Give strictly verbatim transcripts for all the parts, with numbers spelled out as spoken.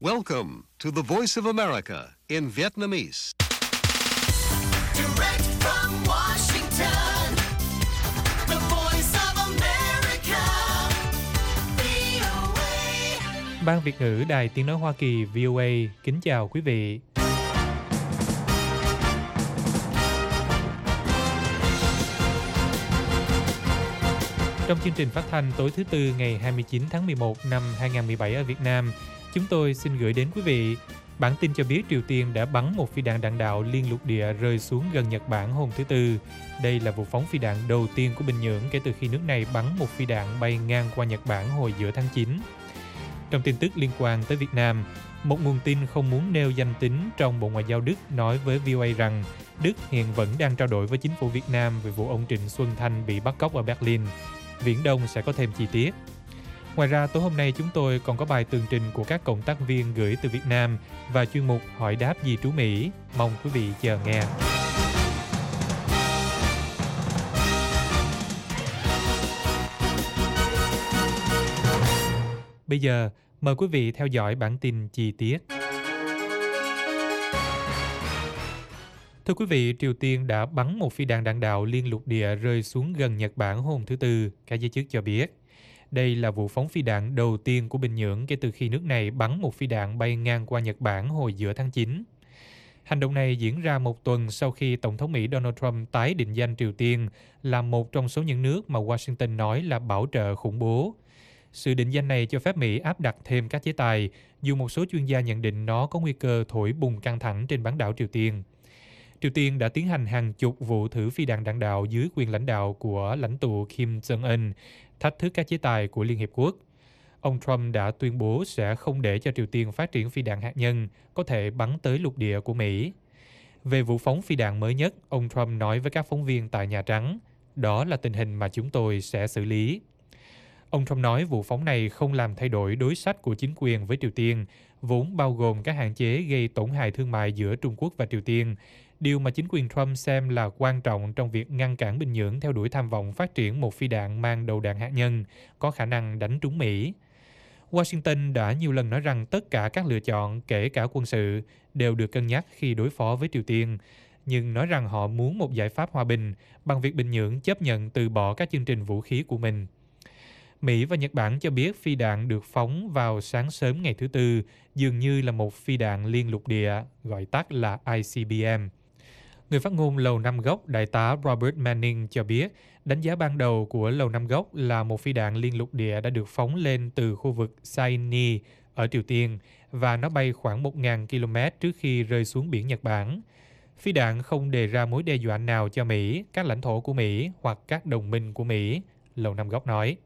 Welcome to the Voice of America in Vietnamese. Direct from Washington, the Voice of America, vê o a. Ban Việt ngữ Đài Tiếng nói Hoa Kỳ vê o a kính chào quý vị. Trong chương trình phát thanh tối thứ Tư ngày hai mươi chín tháng mười một năm hai nghìn không trăm mười bảy ở Việt Nam, chúng tôi xin gửi đến quý vị bản tin cho biết Triều Tiên đã bắn một phi đạn đạn đạo liên lục địa rơi xuống gần Nhật Bản hôm thứ Tư. Đây là vụ phóng phi đạn đầu tiên của Bình Nhưỡng kể từ khi nước này bắn một phi đạn bay ngang qua Nhật Bản hồi giữa tháng chín. Trong tin tức liên quan tới Việt Nam, một nguồn tin không muốn nêu danh tính trong Bộ Ngoại giao Đức nói với vê o a rằng Đức hiện vẫn đang trao đổi với chính phủ Việt Nam về vụ ông Trịnh Xuân Thanh bị bắt cóc ở Berlin. Viễn Đông sẽ có thêm chi tiết. Ngoài ra, tối hôm nay chúng tôi còn có bài tường trình của các cộng tác viên gửi từ Việt Nam và chuyên mục hỏi đáp di trú Mỹ. Mong quý vị chờ nghe. Bây giờ, mời quý vị theo dõi bản tin chi tiết. Thưa quý vị, Triều Tiên đã bắn một phi đạn đạn đạo liên lục địa rơi xuống gần Nhật Bản hôm thứ Tư, các giới chức cho biết. Đây là vụ phóng phi đạn đầu tiên của Bình Nhưỡng kể từ khi nước này bắn một phi đạn bay ngang qua Nhật Bản hồi giữa tháng chín. Hành động này diễn ra một tuần sau khi Tổng thống Mỹ Donald Trump tái định danh Triều Tiên là một trong số những nước mà Washington nói là bảo trợ khủng bố. Sự định danh này cho phép Mỹ áp đặt thêm các chế tài, dù một số chuyên gia nhận định nó có nguy cơ thổi bùng căng thẳng trên bán đảo Triều Tiên. Triều Tiên đã tiến hành hàng chục vụ thử phi đạn đạn đạo dưới quyền lãnh đạo của lãnh tụ Kim Jong-un, thách thức các chế tài của Liên Hiệp Quốc. Ông Trump đã tuyên bố sẽ không để cho Triều Tiên phát triển phi đạn hạt nhân có thể bắn tới lục địa của Mỹ. Về vụ phóng phi đạn mới nhất, ông Trump nói với các phóng viên tại Nhà Trắng, đó là tình hình mà chúng tôi sẽ xử lý. Ông Trump nói vụ phóng này không làm thay đổi đối sách của chính quyền với Triều Tiên, vốn bao gồm các hạn chế gây tổn hại thương mại giữa Trung Quốc và Triều Tiên, điều mà chính quyền Trump xem là quan trọng trong việc ngăn cản Bình Nhưỡng theo đuổi tham vọng phát triển một phi đạn mang đầu đạn hạt nhân có khả năng đánh trúng Mỹ. Washington đã nhiều lần nói rằng tất cả các lựa chọn, kể cả quân sự, đều được cân nhắc khi đối phó với Triều Tiên, nhưng nói rằng họ muốn một giải pháp hòa bình bằng việc Bình Nhưỡng chấp nhận từ bỏ các chương trình vũ khí của mình. Mỹ và Nhật Bản cho biết phi đạn được phóng vào sáng sớm ngày thứ Tư dường như là một phi đạn liên lục địa, gọi tắt là I C B M. Người phát ngôn Lầu Năm Góc, Đại tá Robert Manning cho biết đánh giá ban đầu của Lầu Năm Góc là một phi đạn liên lục địa đã được phóng lên từ khu vực Saini ở Triều Tiên và nó bay khoảng một nghìn ki lô mét trước khi rơi xuống biển Nhật Bản. Phi đạn không đề ra mối đe dọa nào cho Mỹ, các lãnh thổ của Mỹ hoặc các đồng minh của Mỹ, Lầu Năm Góc nói.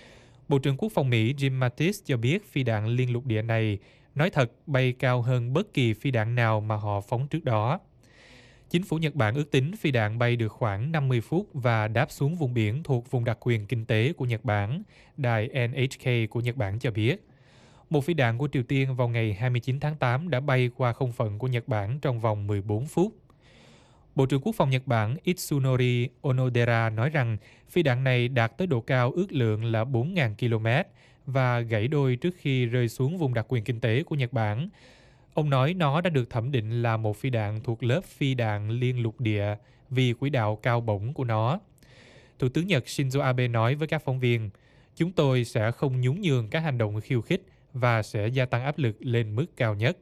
Bộ trưởng Quốc phòng Mỹ Jim Mattis cho biết phi đạn liên lục địa này nói thật bay cao hơn bất kỳ phi đạn nào mà họ phóng trước đó. Chính phủ Nhật Bản ước tính phi đạn bay được khoảng năm mươi phút và đáp xuống vùng biển thuộc vùng đặc quyền kinh tế của Nhật Bản, đài N H K của Nhật Bản cho biết. Một phi đạn của Triều Tiên vào ngày hai mươi chín tháng tám đã bay qua không phận của Nhật Bản trong vòng mười bốn phút. Bộ trưởng Quốc phòng Nhật Bản Itsunori Onodera nói rằng phi đạn này đạt tới độ cao ước lượng là bốn nghìn ki lô mét và gãy đôi trước khi rơi xuống vùng đặc quyền kinh tế của Nhật Bản. Ông nói nó đã được thẩm định là một phi đạn thuộc lớp phi đạn liên lục địa vì quỹ đạo cao bổng của nó. Thủ tướng Nhật Shinzo Abe nói với các phóng viên, chúng tôi sẽ không nhún nhường các hành động khiêu khích và sẽ gia tăng áp lực lên mức cao nhất.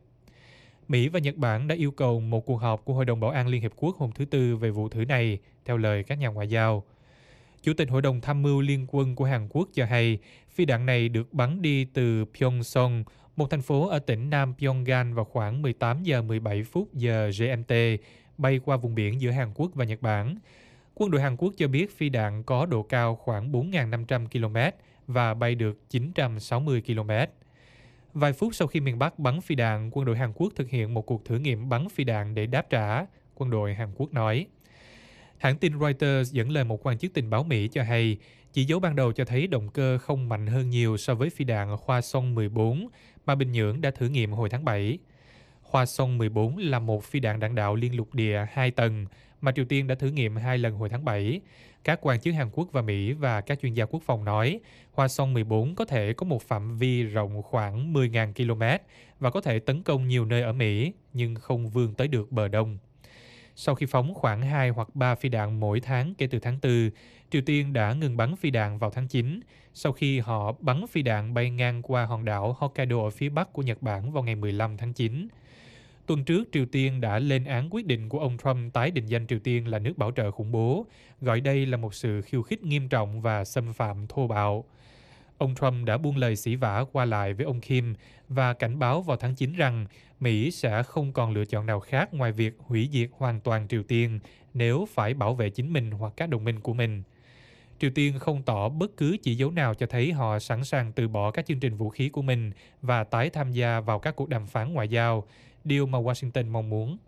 Mỹ và Nhật Bản đã yêu cầu một cuộc họp của Hội đồng Bảo an Liên Hiệp Quốc hôm thứ Tư về vụ thử này, theo lời các nhà ngoại giao. Chủ tịch Hội đồng Tham mưu Liên quân của Hàn Quốc cho hay phi đạn này được bắn đi từ Pyeongseong, một thành phố ở tỉnh Nam Pyongan vào khoảng mười tám giờ mười bảy phút giờ G M T, bay qua vùng biển giữa Hàn Quốc và Nhật Bản. Quân đội Hàn Quốc cho biết phi đạn có độ cao khoảng bốn nghìn năm trăm ki lô mét và bay được chín trăm sáu mươi ki lô mét. Vài phút sau khi miền Bắc bắn phi đạn, quân đội Hàn Quốc thực hiện một cuộc thử nghiệm bắn phi đạn để đáp trả, quân đội Hàn Quốc nói. Hãng tin Reuters dẫn lời một quan chức tình báo Mỹ cho hay, chỉ dấu ban đầu cho thấy động cơ không mạnh hơn nhiều so với phi đạn Hwasong mười bốn mà Bình Nhưỡng đã thử nghiệm hồi tháng bảy. Hwasong mười bốn là một phi đạn đạn đạo liên lục địa hai tầng mà Triều Tiên đã thử nghiệm hai lần hồi tháng bảy. Các quan chức Hàn Quốc và Mỹ và các chuyên gia quốc phòng nói Hwa Song mười bốn có thể có một phạm vi rộng khoảng mười nghìn ki lô mét và có thể tấn công nhiều nơi ở Mỹ, nhưng không vươn tới được bờ đông. Sau khi phóng khoảng hai hoặc ba phi đạn mỗi tháng kể từ tháng tư, Triều Tiên đã ngừng bắn phi đạn vào tháng chín, sau khi họ bắn phi đạn bay ngang qua hòn đảo Hokkaido ở phía bắc của Nhật Bản vào ngày mười lăm tháng chín. Tuần trước, Triều Tiên đã lên án quyết định của ông Trump tái định danh Triều Tiên là nước bảo trợ khủng bố, gọi đây là một sự khiêu khích nghiêm trọng và xâm phạm thô bạo. Ông Trump đã buông lời sỉ vả qua lại với ông Kim và cảnh báo vào tháng chín rằng Mỹ sẽ không còn lựa chọn nào khác ngoài việc hủy diệt hoàn toàn Triều Tiên nếu phải bảo vệ chính mình hoặc các đồng minh của mình. Triều Tiên không tỏ bất cứ chỉ dấu nào cho thấy họ sẵn sàng từ bỏ các chương trình vũ khí của mình và tái tham gia vào các cuộc đàm phán ngoại giao, điều mà Washington mong muốn.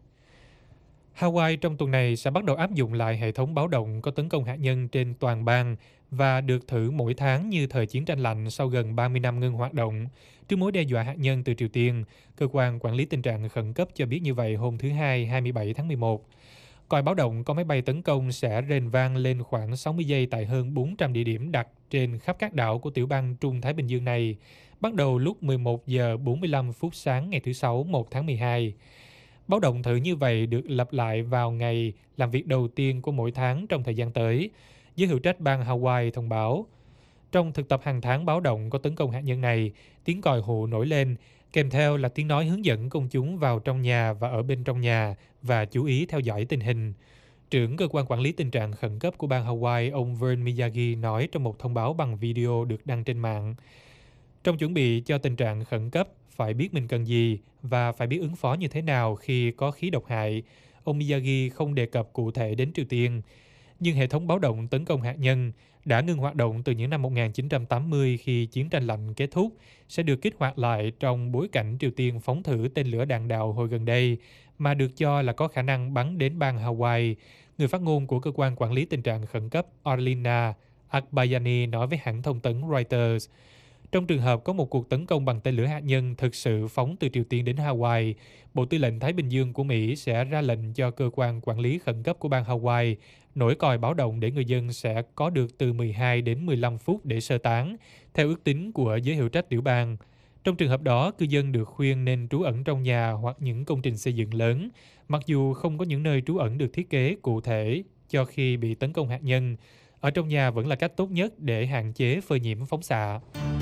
Hawaii trong tuần này sẽ bắt đầu áp dụng lại hệ thống báo động có tấn công hạt nhân trên toàn bang và được thử mỗi tháng như thời chiến tranh lạnh sau gần ba mươi năm ngưng hoạt động. Trước mối đe dọa hạt nhân từ Triều Tiên, cơ quan quản lý tình trạng khẩn cấp cho biết như vậy hôm thứ Hai, hai mươi bảy tháng mười một. Còi báo động có máy bay tấn công sẽ rền vang lên khoảng sáu mươi giây tại hơn bốn trăm địa điểm đặt trên khắp các đảo của tiểu bang Trung Thái Bình Dương này, bắt đầu lúc mười một giờ bốn mươi lăm phút sáng ngày thứ Sáu, một tháng mười hai. Báo động thử như vậy được lặp lại vào ngày làm việc đầu tiên của mỗi tháng trong thời gian tới, giới hữu trách bang Hawaii thông báo. Trong thực tập hàng tháng báo động có tấn công hạt nhân này, tiếng còi hụ nổi lên, kèm theo là tiếng nói hướng dẫn công chúng vào trong nhà và ở bên trong nhà và chú ý theo dõi tình hình. Trưởng cơ quan quản lý tình trạng khẩn cấp của bang Hawaii, ông Vern Miyagi nói trong một thông báo bằng video được đăng trên mạng. Trong chuẩn bị cho tình trạng khẩn cấp, phải biết mình cần gì và phải biết ứng phó như thế nào khi có khí độc hại. Ông Miyagi không đề cập cụ thể đến Triều Tiên. Nhưng hệ thống báo động tấn công hạt nhân đã ngừng hoạt động từ những năm một nghìn chín trăm tám mươi khi chiến tranh lạnh kết thúc, sẽ được kích hoạt lại trong bối cảnh Triều Tiên phóng thử tên lửa đạn đạo hồi gần đây, mà được cho là có khả năng bắn đến bang Hawaii. Người phát ngôn của cơ quan quản lý tình trạng khẩn cấp Arlina Akbayani nói với hãng thông tấn Reuters. Trong trường hợp có một cuộc tấn công bằng tên lửa hạt nhân thực sự phóng từ Triều Tiên đến Hawaii, Bộ Tư lệnh Thái Bình Dương của Mỹ sẽ ra lệnh cho cơ quan quản lý khẩn cấp của bang Hawaii nổi còi báo động để người dân sẽ có được từ mười hai đến mười lăm phút để sơ tán, theo ước tính của giới hữu trách tiểu bang. Trong trường hợp đó, cư dân được khuyên nên trú ẩn trong nhà hoặc những công trình xây dựng lớn, mặc dù không có những nơi trú ẩn được thiết kế cụ thể cho khi bị tấn công hạt nhân. Ở trong nhà vẫn là cách tốt nhất để hạn chế phơi nhiễm phóng xạ.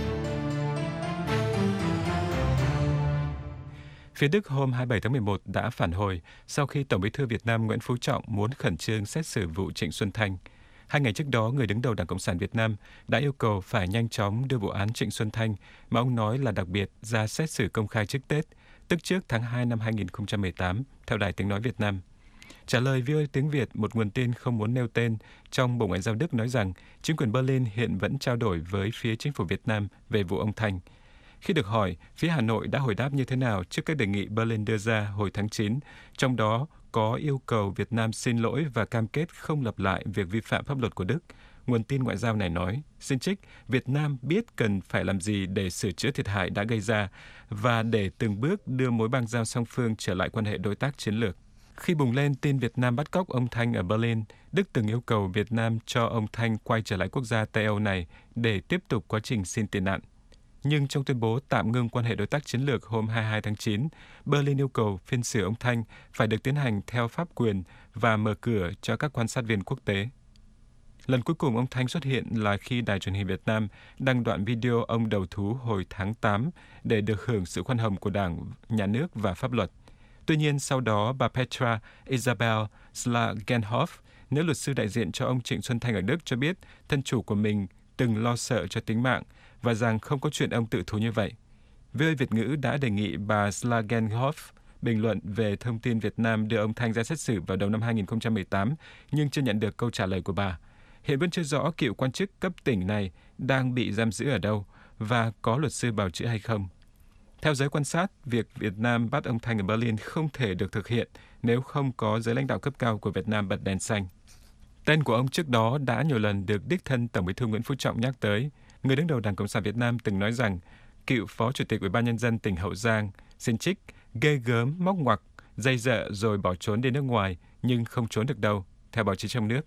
Phía Đức hôm hai mươi bảy tháng mười một đã phản hồi sau khi Tổng Bí thư Việt Nam Nguyễn Phú Trọng muốn khẩn trương xét xử vụ Trịnh Xuân Thanh. Hai ngày trước đó, người đứng đầu Đảng Cộng sản Việt Nam đã yêu cầu phải nhanh chóng đưa vụ án Trịnh Xuân Thanh, mà ông nói là đặc biệt, ra xét xử công khai trước Tết, tức trước tháng hai năm hai nghìn không trăm mười tám, theo Đài Tiếng Nói Việt Nam. Trả lời vê o a Tiếng Việt, một nguồn tin không muốn nêu tên trong Bộ Ngoại giao Đức nói rằng chính quyền Berlin hiện vẫn trao đổi với phía chính phủ Việt Nam về vụ ông Thanh. Khi được hỏi, phía Hà Nội đã hồi đáp như thế nào trước các đề nghị Berlin đưa ra hồi tháng chín, trong đó có yêu cầu Việt Nam xin lỗi và cam kết không lặp lại việc vi phạm pháp luật của Đức. Nguồn tin ngoại giao này nói, xin trích, Việt Nam biết cần phải làm gì để sửa chữa thiệt hại đã gây ra và để từng bước đưa mối bang giao song phương trở lại quan hệ đối tác chiến lược. Khi bùng lên tin Việt Nam bắt cóc ông Thanh ở Berlin, Đức từng yêu cầu Việt Nam cho ông Thanh quay trở lại quốc gia Tây Âu này để tiếp tục quá trình xin tị nạn. Nhưng trong tuyên bố tạm ngưng quan hệ đối tác chiến lược hôm hai mươi hai tháng chín, Berlin yêu cầu phiên xử ông Thanh phải được tiến hành theo pháp quyền và mở cửa cho các quan sát viên quốc tế. Lần cuối cùng ông Thanh xuất hiện là khi Đài truyền hình Việt Nam đăng đoạn video ông đầu thú hồi tháng tám để được hưởng sự khoan hồng của Đảng, Nhà nước và pháp luật. Tuy nhiên, sau đó, bà Petra Isabel Slagenhoff, nữ luật sư đại diện cho ông Trịnh Xuân Thanh ở Đức cho biết thân chủ của mình từng lo sợ cho tính mạng và rằng không có chuyện ông tự thú như vậy. vê o a Việt ngữ đã đề nghị bà Slagenhoff bình luận về thông tin Việt Nam đưa ông Thanh ra xét xử vào đầu năm hai nghìn không trăm mười tám, nhưng chưa nhận được câu trả lời của bà. Hiện vẫn chưa rõ cựu quan chức cấp tỉnh này đang bị giam giữ ở đâu và có luật sư bào chữa hay không. Theo giới quan sát, việc Việt Nam bắt ông Thanh ở Berlin không thể được thực hiện nếu không có giới lãnh đạo cấp cao của Việt Nam bật đèn xanh. Tên của ông trước đó đã nhiều lần được đích thân Tổng Bí thư Nguyễn Phú Trọng nhắc tới. Người đứng đầu Đảng Cộng sản Việt Nam từng nói rằng cựu Phó Chủ tịch Ủy ban Nhân dân tỉnh Hậu Giang, xin trích, ghê gớm, móc ngoặc, dây dợ rồi bỏ trốn đi nước ngoài, nhưng không trốn được đâu, theo báo chí trong nước.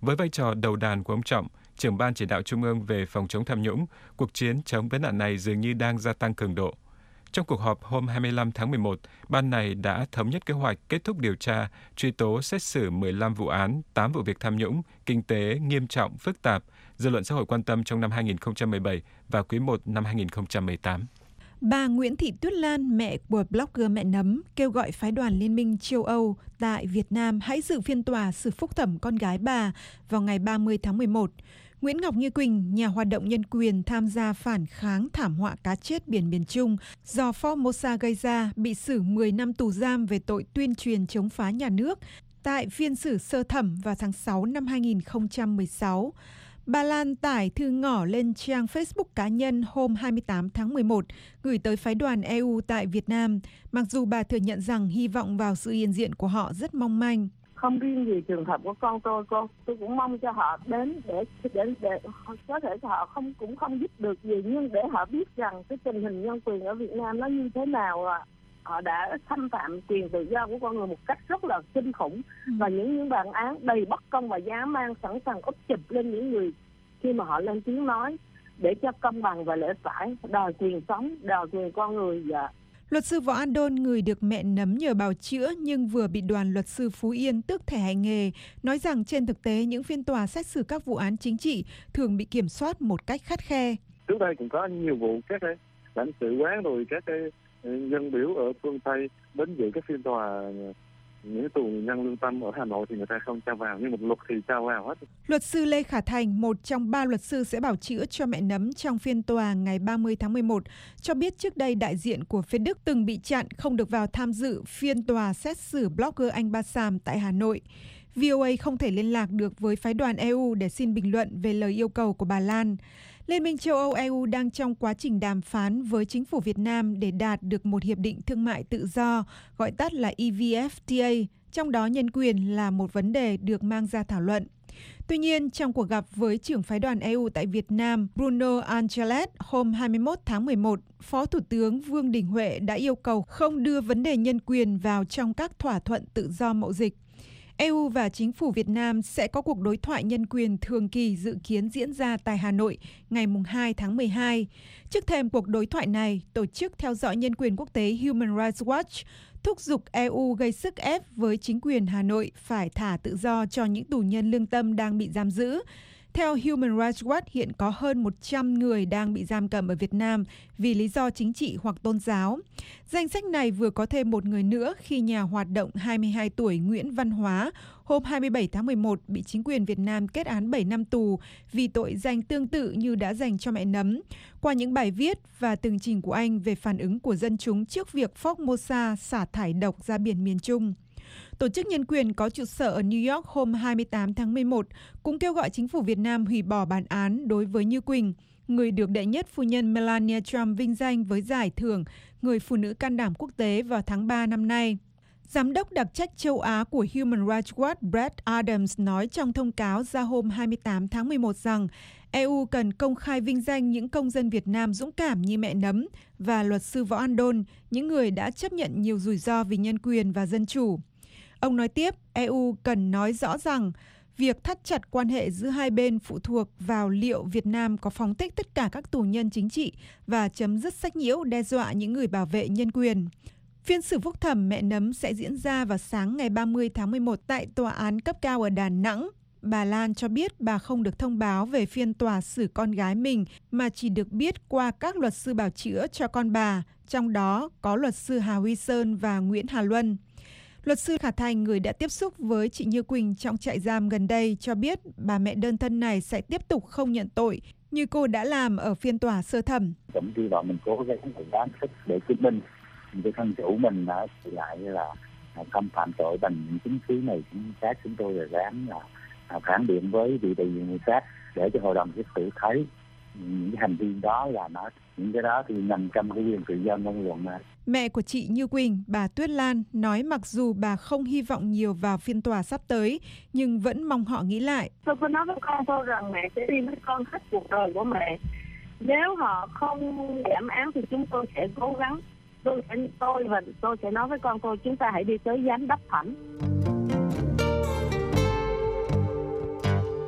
Với vai trò đầu đàn của ông Trọng, trưởng ban chỉ đạo Trung ương về phòng chống tham nhũng, cuộc chiến chống vấn nạn này dường như đang gia tăng cường độ. Trong cuộc họp hôm hai mươi lăm tháng mười một, ban này đã thống nhất kế hoạch kết thúc điều tra, truy tố xét xử mười lăm vụ án, tám vụ việc tham nhũng, kinh tế nghiêm trọng, phức tạp, dư luận xã hội quan tâm trong năm hai nghìn không trăm mười bảy và quý một năm hai nghìn không trăm mười tám. Bà Nguyễn Thị Tuyết Lan, mẹ của blogger Mẹ Nấm, kêu gọi phái đoàn Liên minh châu Âu tại Việt Nam hãy dự phiên tòa xử phúc thẩm con gái bà vào ngày ba mươi tháng mười một. Nguyễn Ngọc Như Quỳnh, nhà hoạt động nhân quyền tham gia phản kháng thảm họa cá chết biển miền Trung do Formosa gây ra, bị xử mười năm tù giam về tội tuyên truyền chống phá nhà nước tại phiên xử sơ thẩm vào tháng sáu năm hai nghìn không trăm mười sáu. Bà Lan tải thư ngỏ lên trang Facebook cá nhân hôm hai mươi tám tháng mười một, gửi tới phái đoàn e u tại Việt Nam, mặc dù bà thừa nhận rằng hy vọng vào sự hiện diện của họ rất mong manh. Không riêng gì trường hợp của con tôi, cô tôi cũng mong cho họ đến để để để có thể họ không cũng không giúp được gì, nhưng để họ biết rằng cái tình hình nhân quyền ở Việt Nam nó như thế nào, à. Họ đã xâm phạm quyền tự do của con người một cách rất là kinh khủng, ừ. và những những bản án đầy bất công và dã man sẵn sàng úp chụp lên những người khi mà họ lên tiếng nói để cho công bằng và lẽ phải, đòi quyền sống, đòi quyền con người. Và luật sư Võ An Đôn, người được Mẹ Nấm nhờ bào chữa nhưng vừa bị đoàn luật sư Phú Yên tước thẻ hành nghề, nói rằng trên thực tế những phiên tòa xét xử các vụ án chính trị thường bị kiểm soát một cách khắt khe. Trước đây cũng có nhiều vụ các cái lãnh sự quán rồi các cái dân biểu ở phương Tây đến dự các phiên tòa, những tù nhân lương tâm ở Hà Nội thì người ta không cho vào, nhưng một luật thì cho vào hết. Luật sư Lê Khả Thành, một trong ba luật sư sẽ bảo chữa cho Mẹ Nấm trong phiên tòa ngày ba mươi tháng mười một, cho biết trước đây đại diện của phía Đức từng bị chặn không được vào tham dự phiên tòa xét xử blogger Anh Ba Sam tại Hà Nội. vê o a không thể liên lạc được với phái đoàn e u để xin bình luận về lời yêu cầu của bà Lan. Liên minh châu Âu e u đang trong quá trình đàm phán với chính phủ Việt Nam để đạt được một hiệp định thương mại tự do, gọi tắt là e vê ép tê a, trong đó nhân quyền là một vấn đề được mang ra thảo luận. Tuy nhiên, trong cuộc gặp với trưởng phái đoàn e u tại Việt Nam Bruno Angeles hôm hai mươi mốt tháng mười một, Phó Thủ tướng Vương Đình Huệ đã yêu cầu không đưa vấn đề nhân quyền vào trong các thỏa thuận tự do mậu dịch. e u và chính phủ Việt Nam sẽ có cuộc đối thoại nhân quyền thường kỳ dự kiến diễn ra tại Hà Nội ngày hai tháng mười hai. Trước thềm cuộc đối thoại này, Tổ chức theo dõi nhân quyền quốc tế Human Rights Watch thúc giục e u gây sức ép với chính quyền Hà Nội phải thả tự do cho những tù nhân lương tâm đang bị giam giữ. Theo Human Rights Watch, hiện có hơn một trăm người đang bị giam cầm ở Việt Nam vì lý do chính trị hoặc tôn giáo. Danh sách này vừa có thêm một người nữa khi nhà hoạt động hai mươi hai tuổi Nguyễn Văn Hóa hôm hai mươi bảy tháng mười một bị chính quyền Việt Nam kết án bảy năm tù vì tội danh tương tự như đã dành cho Mẹ Nấm. Qua những bài viết và tường trình của anh về phản ứng của dân chúng trước việc Formosa xả thải độc ra biển miền Trung. Tổ chức nhân quyền có trụ sở ở New York hôm hai mươi tám tháng mười một cũng kêu gọi chính phủ Việt Nam hủy bỏ bản án đối với Như Quỳnh, người được đệ nhất phu nhân Melania Trump vinh danh với giải thưởng Người phụ nữ can đảm quốc tế vào tháng ba năm nay. Giám đốc đặc trách châu Á của Human Rights Watch Brad Adams nói trong thông cáo ra hôm hai mươi tám tháng mười một rằng e u cần công khai vinh danh những công dân Việt Nam dũng cảm như Mẹ Nấm và luật sư Võ An Đôn, những người đã chấp nhận nhiều rủi ro vì nhân quyền và dân chủ. Ông nói tiếp, e u cần nói rõ rằng việc thắt chặt quan hệ giữa hai bên phụ thuộc vào liệu Việt Nam có phóng thích tất cả các tù nhân chính trị và chấm dứt sách nhiễu đe dọa những người bảo vệ nhân quyền. Phiên xử phúc thẩm Mẹ Nấm sẽ diễn ra vào sáng ngày ba mươi tháng mười một tại Tòa án cấp cao ở Đà Nẵng. Bà Lan cho biết bà không được thông báo về phiên tòa xử con gái mình mà chỉ được biết qua các luật sư bào chữa cho con bà, trong đó có luật sư Hà Huy Sơn và Nguyễn Hà Luân. Luật sư Khả Thành, người đã tiếp xúc với chị Như Quỳnh trong trại giam gần đây, cho biết bà mẹ đơn thân này sẽ tiếp tục không nhận tội như cô đã làm ở phiên tòa sơ thẩm. Cũng hy vọng mình cố gắng đáng sức để chứng minh cái thân chủ mình đã lại là không phạm tội bằng những chứng cứ này, chính xác chúng tôi là dám là phản biện với vị tùy người khác để cho hội đồng xét xử thấy những hành vi đó là nó những cái đó thì nằm trong cái quyền tự do ngôn luận mà. Mẹ của chị Như Quỳnh, bà Tuyết Lan, nói mặc dù bà không hy vọng nhiều vào phiên tòa sắp tới, nhưng vẫn mong họ nghĩ lại. Tôi có nói với con tôi rằng mẹ sẽ đi với con hết cuộc đời của mẹ. Nếu họ không giảm án thì chúng tôi sẽ cố gắng. Tôi sẽ tôi và tôi sẽ nói với con tôi chúng ta hãy đi tới giám đốc thẩm.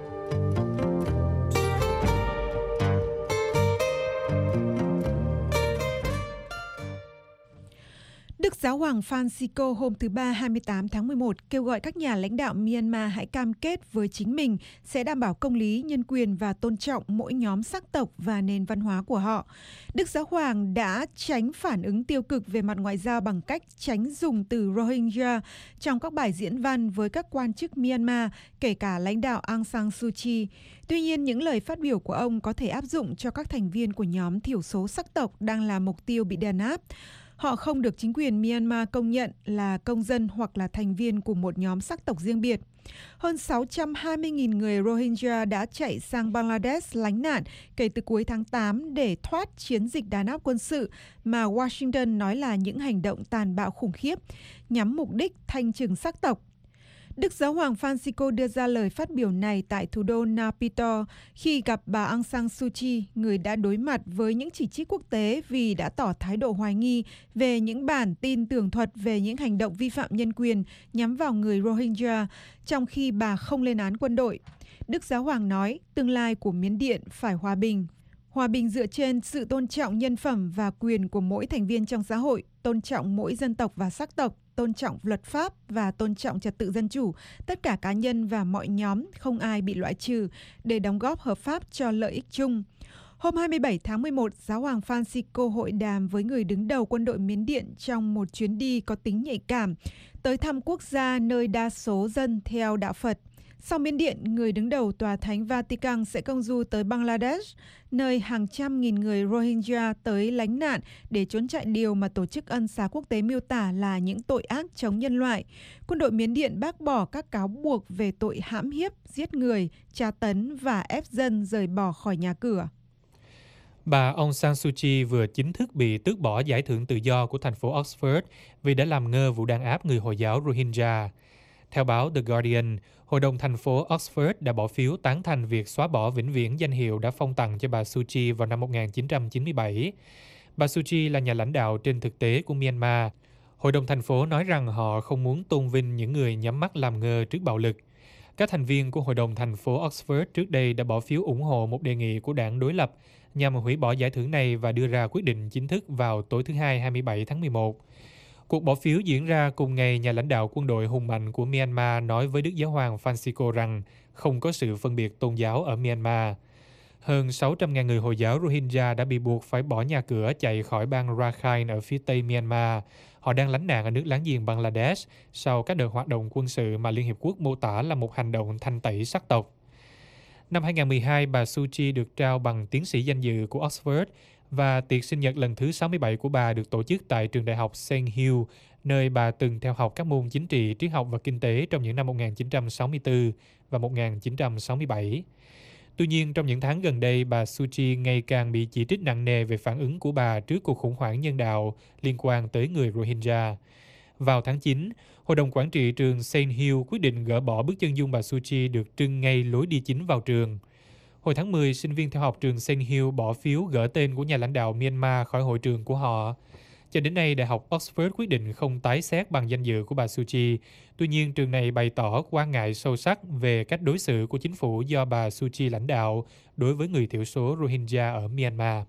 Đức Giáo hoàng Francisco hôm thứ Ba hai mươi tám tháng mười một kêu gọi các nhà lãnh đạo Myanmar hãy cam kết với chính mình sẽ đảm bảo công lý, nhân quyền và tôn trọng mỗi nhóm sắc tộc và nền văn hóa của họ. Đức Giáo hoàng đã tránh phản ứng tiêu cực về mặt ngoại giao bằng cách tránh dùng từ Rohingya trong các bài diễn văn với các quan chức Myanmar, kể cả lãnh đạo Aung San Suu Kyi. Tuy nhiên, những lời phát biểu của ông có thể áp dụng cho các thành viên của nhóm thiểu số sắc tộc đang là mục tiêu bị đàn áp. Họ không được chính quyền Myanmar công nhận là công dân hoặc là thành viên của một nhóm sắc tộc riêng biệt. Hơn sáu trăm hai mươi nghìn người Rohingya đã chạy sang Bangladesh lánh nạn kể từ cuối tháng tám để thoát chiến dịch đàn áp quân sự mà Washington nói là những hành động tàn bạo khủng khiếp, nhắm mục đích thanh trừng sắc tộc. Đức Giáo hoàng Francisco đưa ra lời phát biểu này tại thủ đô Naypyidaw khi gặp bà Aung San Suu Kyi, người đã đối mặt với những chỉ trích quốc tế vì đã tỏ thái độ hoài nghi về những bản tin tường thuật về những hành động vi phạm nhân quyền nhắm vào người Rohingya, trong khi bà không lên án quân đội. Đức Giáo hoàng nói tương lai của Miến Điện phải hòa bình. Hòa bình dựa trên sự tôn trọng nhân phẩm và quyền của mỗi thành viên trong xã hội, tôn trọng mỗi dân tộc và sắc tộc, tôn trọng luật pháp và tôn trọng trật tự dân chủ, tất cả cá nhân và mọi nhóm, không ai bị loại trừ, để đóng góp hợp pháp cho lợi ích chung. Hôm hai mươi bảy tháng mười một, Giáo hoàng Francisco hội đàm với người đứng đầu quân đội Miến Điện trong một chuyến đi có tính nhạy cảm, tới thăm quốc gia nơi đa số dân theo đạo Phật. Sau Miến Điện, người đứng đầu Tòa Thánh Vatican sẽ công du tới Bangladesh, nơi hàng trăm nghìn người Rohingya tới lánh nạn để trốn chạy điều mà Tổ chức Ân xá Quốc tế miêu tả là những tội ác chống nhân loại. Quân đội Miến Điện bác bỏ các cáo buộc về tội hãm hiếp, giết người, tra tấn và ép dân rời bỏ khỏi nhà cửa. Bà Aung San Suu Kyi vừa chính thức bị tước bỏ giải thưởng tự do của thành phố Oxford vì đã làm ngơ vụ đàn áp người Hồi giáo Rohingya. Theo báo The Guardian, Hội đồng thành phố Oxford đã bỏ phiếu tán thành việc xóa bỏ vĩnh viễn danh hiệu đã phong tặng cho bà Suu Kyi vào năm một nghìn chín trăm chín mươi bảy. Bà Suu Kyi là nhà lãnh đạo trên thực tế của Myanmar. Hội đồng thành phố nói rằng họ không muốn tôn vinh những người nhắm mắt làm ngơ trước bạo lực. Các thành viên của Hội đồng thành phố Oxford trước đây đã bỏ phiếu ủng hộ một đề nghị của đảng đối lập nhằm hủy bỏ giải thưởng này và đưa ra quyết định chính thức vào tối thứ Hai hai mươi bảy tháng mười một. Cuộc bỏ phiếu diễn ra cùng ngày nhà lãnh đạo quân đội hùng mạnh của Myanmar nói với Đức Giáo hoàng Francisco rằng không có sự phân biệt tôn giáo ở Myanmar. Hơn sáu trăm nghìn người Hồi giáo Rohingya đã bị buộc phải bỏ nhà cửa chạy khỏi bang Rakhine ở phía tây Myanmar. Họ đang lánh nạn ở nước láng giềng Bangladesh sau các đợt hoạt động quân sự mà Liên Hiệp Quốc mô tả là một hành động thanh tẩy sắc tộc. Năm hai nghìn không trăm mười hai, bà Suu Kyi được trao bằng tiến sĩ danh dự của Oxford và tiệc sinh nhật lần thứ sáu mươi bảy của bà được tổ chức tại trường đại học Saint Hill, nơi bà từng theo học các môn chính trị, triết học và kinh tế trong những năm một nghìn chín trăm sáu mươi tư và một nghìn chín trăm sáu mươi bảy. Tuy nhiên, trong những tháng gần đây, bà Suu Kyi ngày càng bị chỉ trích nặng nề về phản ứng của bà trước cuộc khủng hoảng nhân đạo liên quan tới người Rohingya. Vào tháng chín, Hội đồng Quản trị trường Saint Hill quyết định gỡ bỏ bức chân dung bà Suu Kyi được trưng ngay lối đi chính vào trường. Hồi tháng mười, sinh viên theo học trường Saint Hill bỏ phiếu gỡ tên của nhà lãnh đạo Myanmar khỏi hội trường của họ. Cho đến nay, Đại học Oxford quyết định không tái xét bằng danh dự của bà Suu Kyi. Tuy nhiên, trường này bày tỏ quan ngại sâu sắc về cách đối xử của chính phủ do bà Suu Kyi lãnh đạo đối với người thiểu số Rohingya ở Myanmar.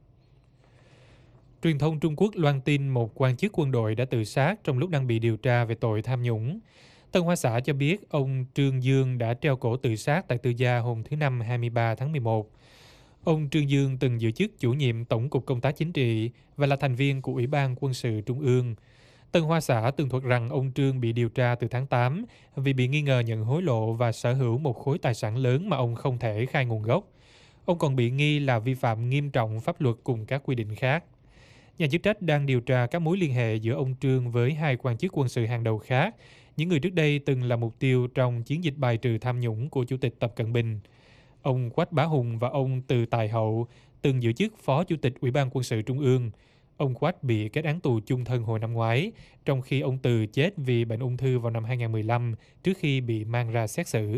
Truyền thông Trung Quốc loan tin một quan chức quân đội đã tự sát trong lúc đang bị điều tra về tội tham nhũng. Tân Hoa Xã cho biết ông Trương Dương đã treo cổ tự sát tại Tư Gia hôm thứ Năm hai mươi ba tháng mười một. Ông Trương Dương từng giữ chức chủ nhiệm Tổng cục Công tác Chính trị và là thành viên của Ủy ban Quân sự Trung ương. Tân Hoa Xã tường thuật rằng ông Trương bị điều tra từ tháng tám vì bị nghi ngờ nhận hối lộ và sở hữu một khối tài sản lớn mà ông không thể khai nguồn gốc. Ông còn bị nghi là vi phạm nghiêm trọng pháp luật cùng các quy định khác. Nhà chức trách đang điều tra các mối liên hệ giữa ông Trương với hai quan chức quân sự hàng đầu khác, những người trước đây từng là mục tiêu trong chiến dịch bài trừ tham nhũng của Chủ tịch Tập Cận Bình. Ông Quách Bá Hùng và ông Từ Tài Hậu từng giữ chức Phó Chủ tịch Ủy ban Quân sự Trung ương. Ông Quách bị kết án tù chung thân hồi năm ngoái, trong khi ông Từ chết vì bệnh ung thư vào năm hai nghìn không trăm mười lăm trước khi bị mang ra xét xử.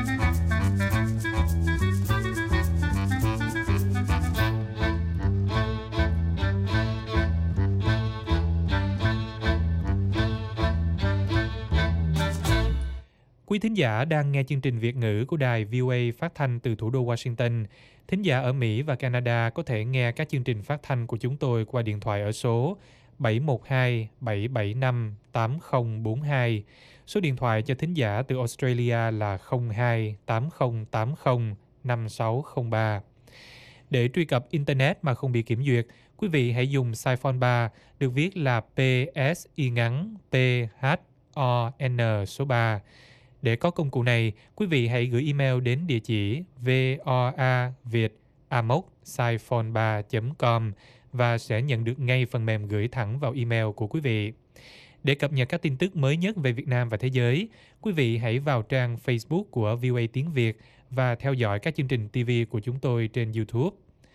Quý thính giả đang nghe chương trình Việt ngữ của đài vê o a phát thanh từ thủ đô Washington. Thính giả ở Mỹ và Canada có thể nghe các chương trình phát thanh của chúng tôi qua điện thoại ở số bảy một hai bảy bảy năm tám không bốn hai. Số điện thoại cho thính giả từ Australia là không hai tám không tám không năm sáu không ba. Để truy cập Internet mà không bị kiểm duyệt, quý vị hãy dùng Saiphone ba, được viết là P S y ngắn T H O N số ba. Để có công cụ này, quý vị hãy gửi email đến địa chỉ voaviet a m o c saiphone ba chấm com và sẽ nhận được ngay phần mềm gửi thẳng vào email của quý vị. Để cập nhật các tin tức mới nhất về Việt Nam và thế giới, quý vị hãy vào trang Facebook của vê o a Tiếng Việt và theo dõi các chương trình ti vi của chúng tôi trên YouTube.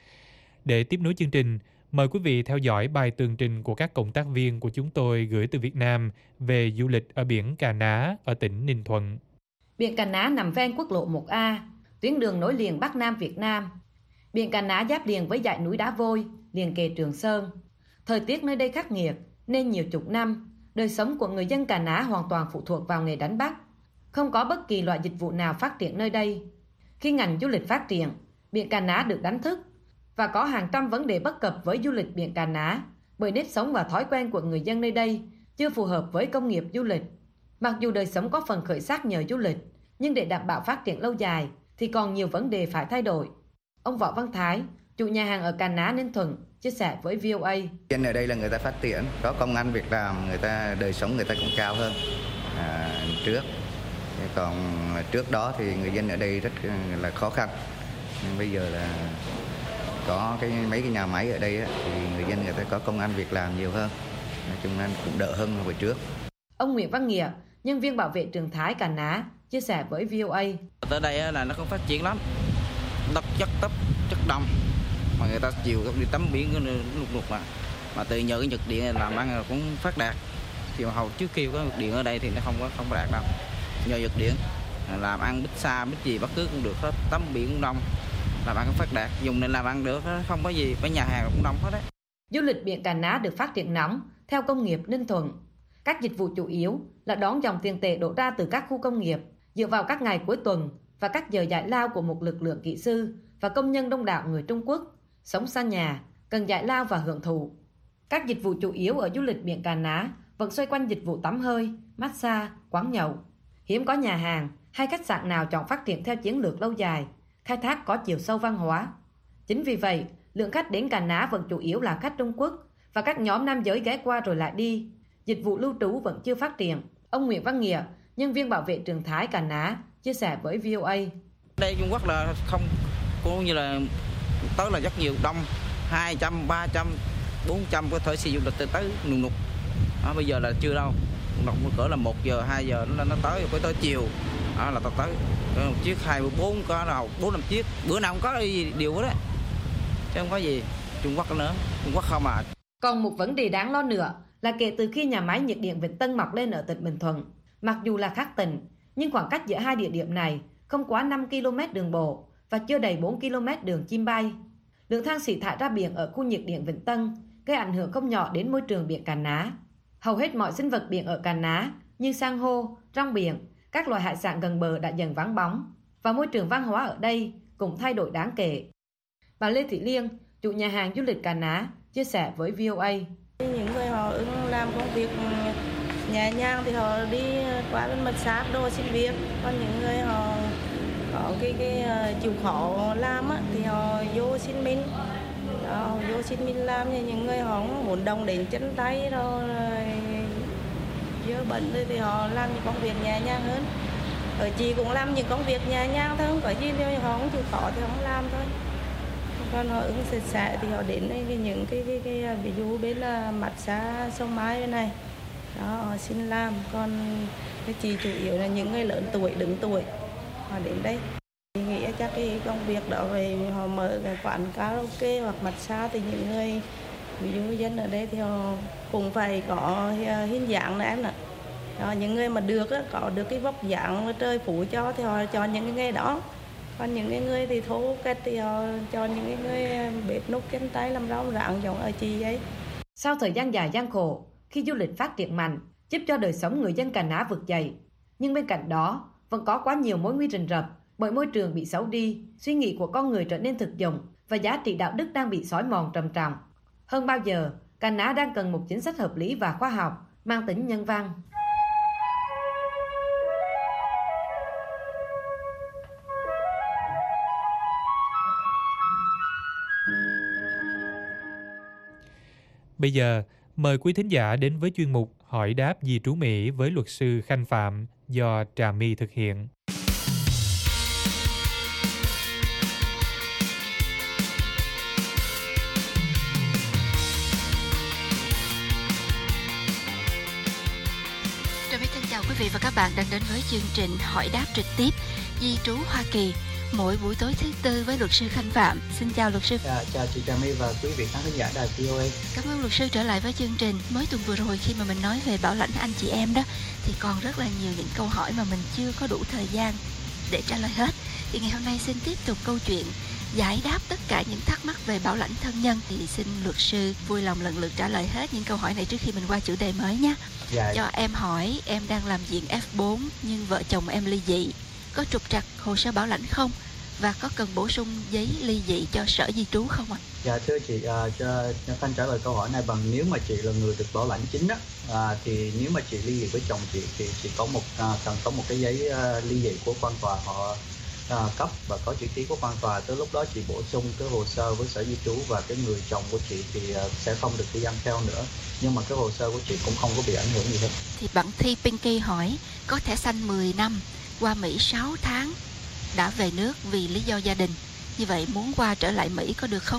Để tiếp nối chương trình, mời quý vị theo dõi bài tường trình của các cộng tác viên của chúng tôi gửi từ Việt Nam về du lịch ở biển Cà Ná ở tỉnh Ninh Thuận. Biển Cà Ná nằm ven quốc lộ một A, tuyến đường nối liền Bắc Nam Việt Nam. Biển Cà Ná giáp liền với dãy núi Đá Vôi, liền kề Trường Sơn. Thời tiết nơi đây khắc nghiệt nên nhiều chục năm, đời sống của người dân Cà Ná hoàn toàn phụ thuộc vào nghề đánh bắt. Không có bất kỳ loại dịch vụ nào phát triển nơi đây. Khi ngành du lịch phát triển, biển Cà Ná được đánh thức và có hàng trăm vấn đề bất cập với du lịch biển Cà Ná bởi nếp sống và thói quen của người dân nơi đây chưa phù hợp với công nghiệp du lịch. Mặc dù đời sống có phần khởi sắc nhờ du lịch, nhưng để đảm bảo phát triển lâu dài thì còn nhiều vấn đề phải thay đổi. Ông Võ Văn Thái, chủ nhà hàng ở Cà Ná, Ninh Thuận, chia sẻ với vê o a. Dân ở đây là người ta phát triển, có công ăn việc làm, người ta đời sống người ta cũng cao hơn à, trước. Còn trước đó thì người dân ở đây rất là khó khăn. Nhưng bây giờ là có cái mấy cái nhà máy ở đây á, thì người dân người ta có công ăn việc làm nhiều hơn, nói chung là cũng đỡ hơn hồi trước. Ông Nguyễn Văn Nghĩa, nhân viên bảo vệ trường Thái Cà Ná, chia sẻ với vê o a. Tới đây là nó không phát triển lắm, đất chất tấp chất đông, mà người ta chiều đi tắm biển lục lục mà, mà từ nhờ cái nhiệt điện làm ăn là cũng phát đạt. Chiều hầu trước kia có nhiệt điện ở đây thì nó không có không đạt đâu, nhờ nhiệt điện làm ăn bít xa bít gì bất cứ cũng được hết, tắm biển cũng đông, làm ăn cũng phát đạt, dùng nên làm ăn được, không có gì với nhà hàng cũng đông hết đấy. Du lịch biển Cà Ná được phát triển nóng theo công nghiệp Ninh Thuận. Các dịch vụ chủ yếu là đón dòng tiền tệ đổ ra từ các khu công nghiệp dựa vào các ngày cuối tuần và các giờ giải lao của một lực lượng kỹ sư và công nhân đông đảo người Trung Quốc sống xa nhà, cần giải lao và hưởng thụ. Các dịch vụ chủ yếu ở du lịch biển Cà Ná vẫn xoay quanh dịch vụ tắm hơi, massage, quán nhậu. Hiếm có nhà hàng hay khách sạn nào chọn phát triển theo chiến lược lâu dài, khai thác có chiều sâu văn hóa. Chính vì vậy, lượng khách đến Cà Ná vẫn chủ yếu là khách Trung Quốc và các nhóm nam giới ghé qua rồi lại đi. Dịch vụ lưu trú vẫn chưa phát triển. Ông Nguyễn Văn Nghĩa, nhân viên bảo vệ trường Thái Cà Ná, chia sẻ với vê o a. Đây Trung Quốc là không cũng như là tới là rất nhiều đông, hai trăm, ba trăm, bốn trăm có thể sử dụng lịch tới nùng nục. À, bây giờ là chưa đâu, nục cỡ là một giờ, hai giờ nó nó tới, phải tới chiều đó là tao tới. Một chiếc hai bốn có nào bốn năm chiếc, bữa nào cũng có gì điều đó, chứ không có gì Trung Quốc nữa, Trung Quốc không à. Còn một vấn đề đáng lo nữa là kể từ khi nhà máy nhiệt điện Vĩnh Tân mọc lên ở tỉnh Bình Thuận, mặc dù là khác tỉnh, nhưng khoảng cách giữa hai địa điểm này không quá năm ki lô mét đường bộ và chưa đầy bốn ki lô mét đường chim bay. Lượng than xỉ thải ra biển ở khu nhiệt điện Vĩnh Tân gây ảnh hưởng không nhỏ đến môi trường biển Cà Ná. Hầu hết mọi sinh vật biển ở Cà Ná như san hô, rong biển, các loài hải sản gần bờ đã dần vắng bóng và môi trường văn hóa ở đây cũng thay đổi đáng kể. Bà Lê Thị Liên, chủ nhà hàng du lịch Cà Ná, chia sẻ với vê o a. Những người họ ưng làm công việc nhẹ nhàng thì họ đi qua bên mặt sát đồ xin việc, còn những người họ có cái cái chịu khó làm á, thì họ vô xin mình, họ vô xin mình làm. Như những người họ muốn đồng đến chân tay rồi dơ bẩn thì họ làm những công việc nhẹ nhàng hơn. Ở chị cũng làm những công việc nhẹ nhàng thôi, không có gì thì họ không chịu khó thì không làm thôi. Còn họ ứng sạch sẽ thì họ đến đây những cái, cái, cái, cái ví dụ bên là mặt xa sông Mai bên này đó, họ xin làm. Còn cái chị chủ yếu là những người lớn tuổi, đứng tuổi họ đến đây. Thì nghĩ chắc cái công việc đó về họ mở cái quán karaoke hoặc mặt xa thì những người ví dụ dân ở đây thì họ cũng phải có hình dạng này em nè. Đó, những người mà được có được cái vóc dáng trời phủ cho thì họ chọn những cái nghề đó. Còn những cái người thì thô kệch thì họ chọn những cái người bếp núc chân tay làm rau rạng giống ở chị ấy. Sau thời gian dài gian khổ, khi du lịch phát triển mạnh, giúp cho đời sống người dân Cà Ná vực dậy, nhưng bên cạnh đó vẫn có quá nhiều mối nguy rình rập bởi môi trường bị xấu đi, suy nghĩ của con người trở nên thực dụng và giá trị đạo đức đang bị xói mòn trầm trọng. Hơn bao giờ, Cà Ná đang cần một chính sách hợp lý và khoa học, mang tính nhân văn. Bây giờ, mời quý thính giả đến với chuyên mục Hỏi đáp di trú Mỹ với luật sư Khanh Phạm do Trà My thực hiện. Trà My thân chào quý vị và các bạn đang đến với chương trình Hỏi đáp trực tiếp di trú Hoa Kỳ mỗi buổi tối thứ tư với luật sư Khanh Phạm. Xin chào luật sư. À, chào chị Trà My và quý vị khán thính giả đài vê o a. Cảm ơn luật sư trở lại với chương trình. Mới tuần vừa rồi khi mà mình nói về bảo lãnh anh chị em đó thì còn rất là nhiều những câu hỏi mà mình chưa có đủ thời gian để trả lời hết. Thì ngày hôm nay xin tiếp tục câu chuyện giải đáp tất cả những thắc mắc về bảo lãnh thân nhân. Thì xin luật sư vui lòng lần lượt trả lời hết những câu hỏi này trước khi mình qua chủ đề mới nhé. Dạ. Cho em hỏi, em đang làm diện F bốn nhưng vợ chồng em ly dị, có trục trặc hồ sơ bảo lãnh không? Và có cần bổ sung giấy ly dị cho sở di trú không ạ? Dạ thưa chị, uh, cho Khanh trả lời câu hỏi này bằng nếu mà chị là người được bảo lãnh chính á, uh, thì nếu mà chị ly dị với chồng chị thì chị có một uh, cần có một cái giấy uh, ly dị của quan tòa họ uh, cấp và có chữ ký của quan tòa. Tới lúc đó chị bổ sung cái hồ sơ với sở di trú và cái người chồng của chị thì uh, sẽ không được đi ăn theo nữa. Nhưng mà cái hồ sơ của chị cũng không có bị ảnh hưởng gì hết. Thì bạn Thi Pinky hỏi, có thẻ xanh mười năm, qua Mỹ sáu tháng, đã về nước vì lý do gia đình, như vậy muốn qua trở lại Mỹ có được không?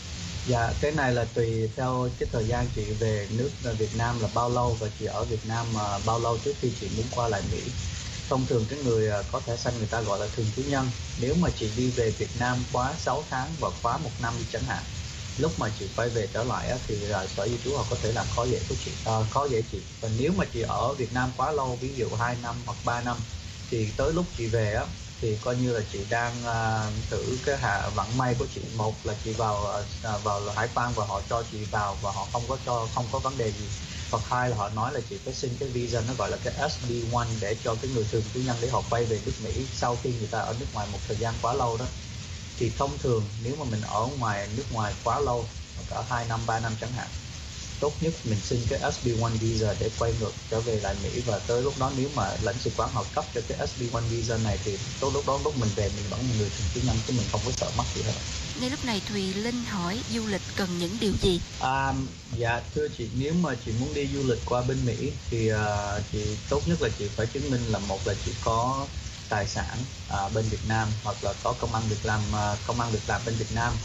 Dạ, cái này là tùy theo cái thời gian chị về nước Việt Nam là bao lâu và chị ở Việt Nam mà bao lâu trước khi chị muốn qua lại Mỹ. Thông thường cái người có thẻ xanh người ta gọi là thường trú nhân. Nếu mà chị đi về Việt Nam quá sáu tháng và quá một năm đi chẳng hạn, lúc mà chị quay về trở lại thì sở di trú họ có thể làm khó dễ của chị, à, khó dễ chị. Và nếu mà chị ở Việt Nam quá lâu, ví dụ hai năm hoặc ba năm, thì tới lúc chị về á thì coi như là chị đang uh, thử cái hạ vận may của chị. Một là chị vào uh, vào hải quan và họ cho chị vào và họ không có cho không có vấn đề gì, hoặc hai là họ nói là chị phải xin cái visa nó gọi là cái S B một để cho cái người thường trú nhân để họ quay về nước Mỹ sau khi người ta ở nước ngoài một thời gian quá lâu đó. Thì thông thường nếu mà mình ở ngoài nước ngoài quá lâu, cả hai năm ba năm chẳng hạn, tốt nhất mình xin cái S B một visa để quay ngược trở về lại Mỹ. Và tới lúc đó nếu mà lãnh sự quán họ cấp cho cái S B một visa này thì tới lúc đó lúc mình về mình vẫn là người thường trú nhân chứ mình không có sợ mắc gì hết. Ngay lúc này Thùy Linh hỏi du lịch cần những điều gì? À, dạ thưa chị, nếu mà chị muốn đi du lịch qua bên Mỹ thì uh, chị tốt nhất là chị phải chứng minh là một là chị có tài sản uh, bên Việt Nam, hoặc là có công ăn việc làm uh, công ăn việc làm bên Việt Nam.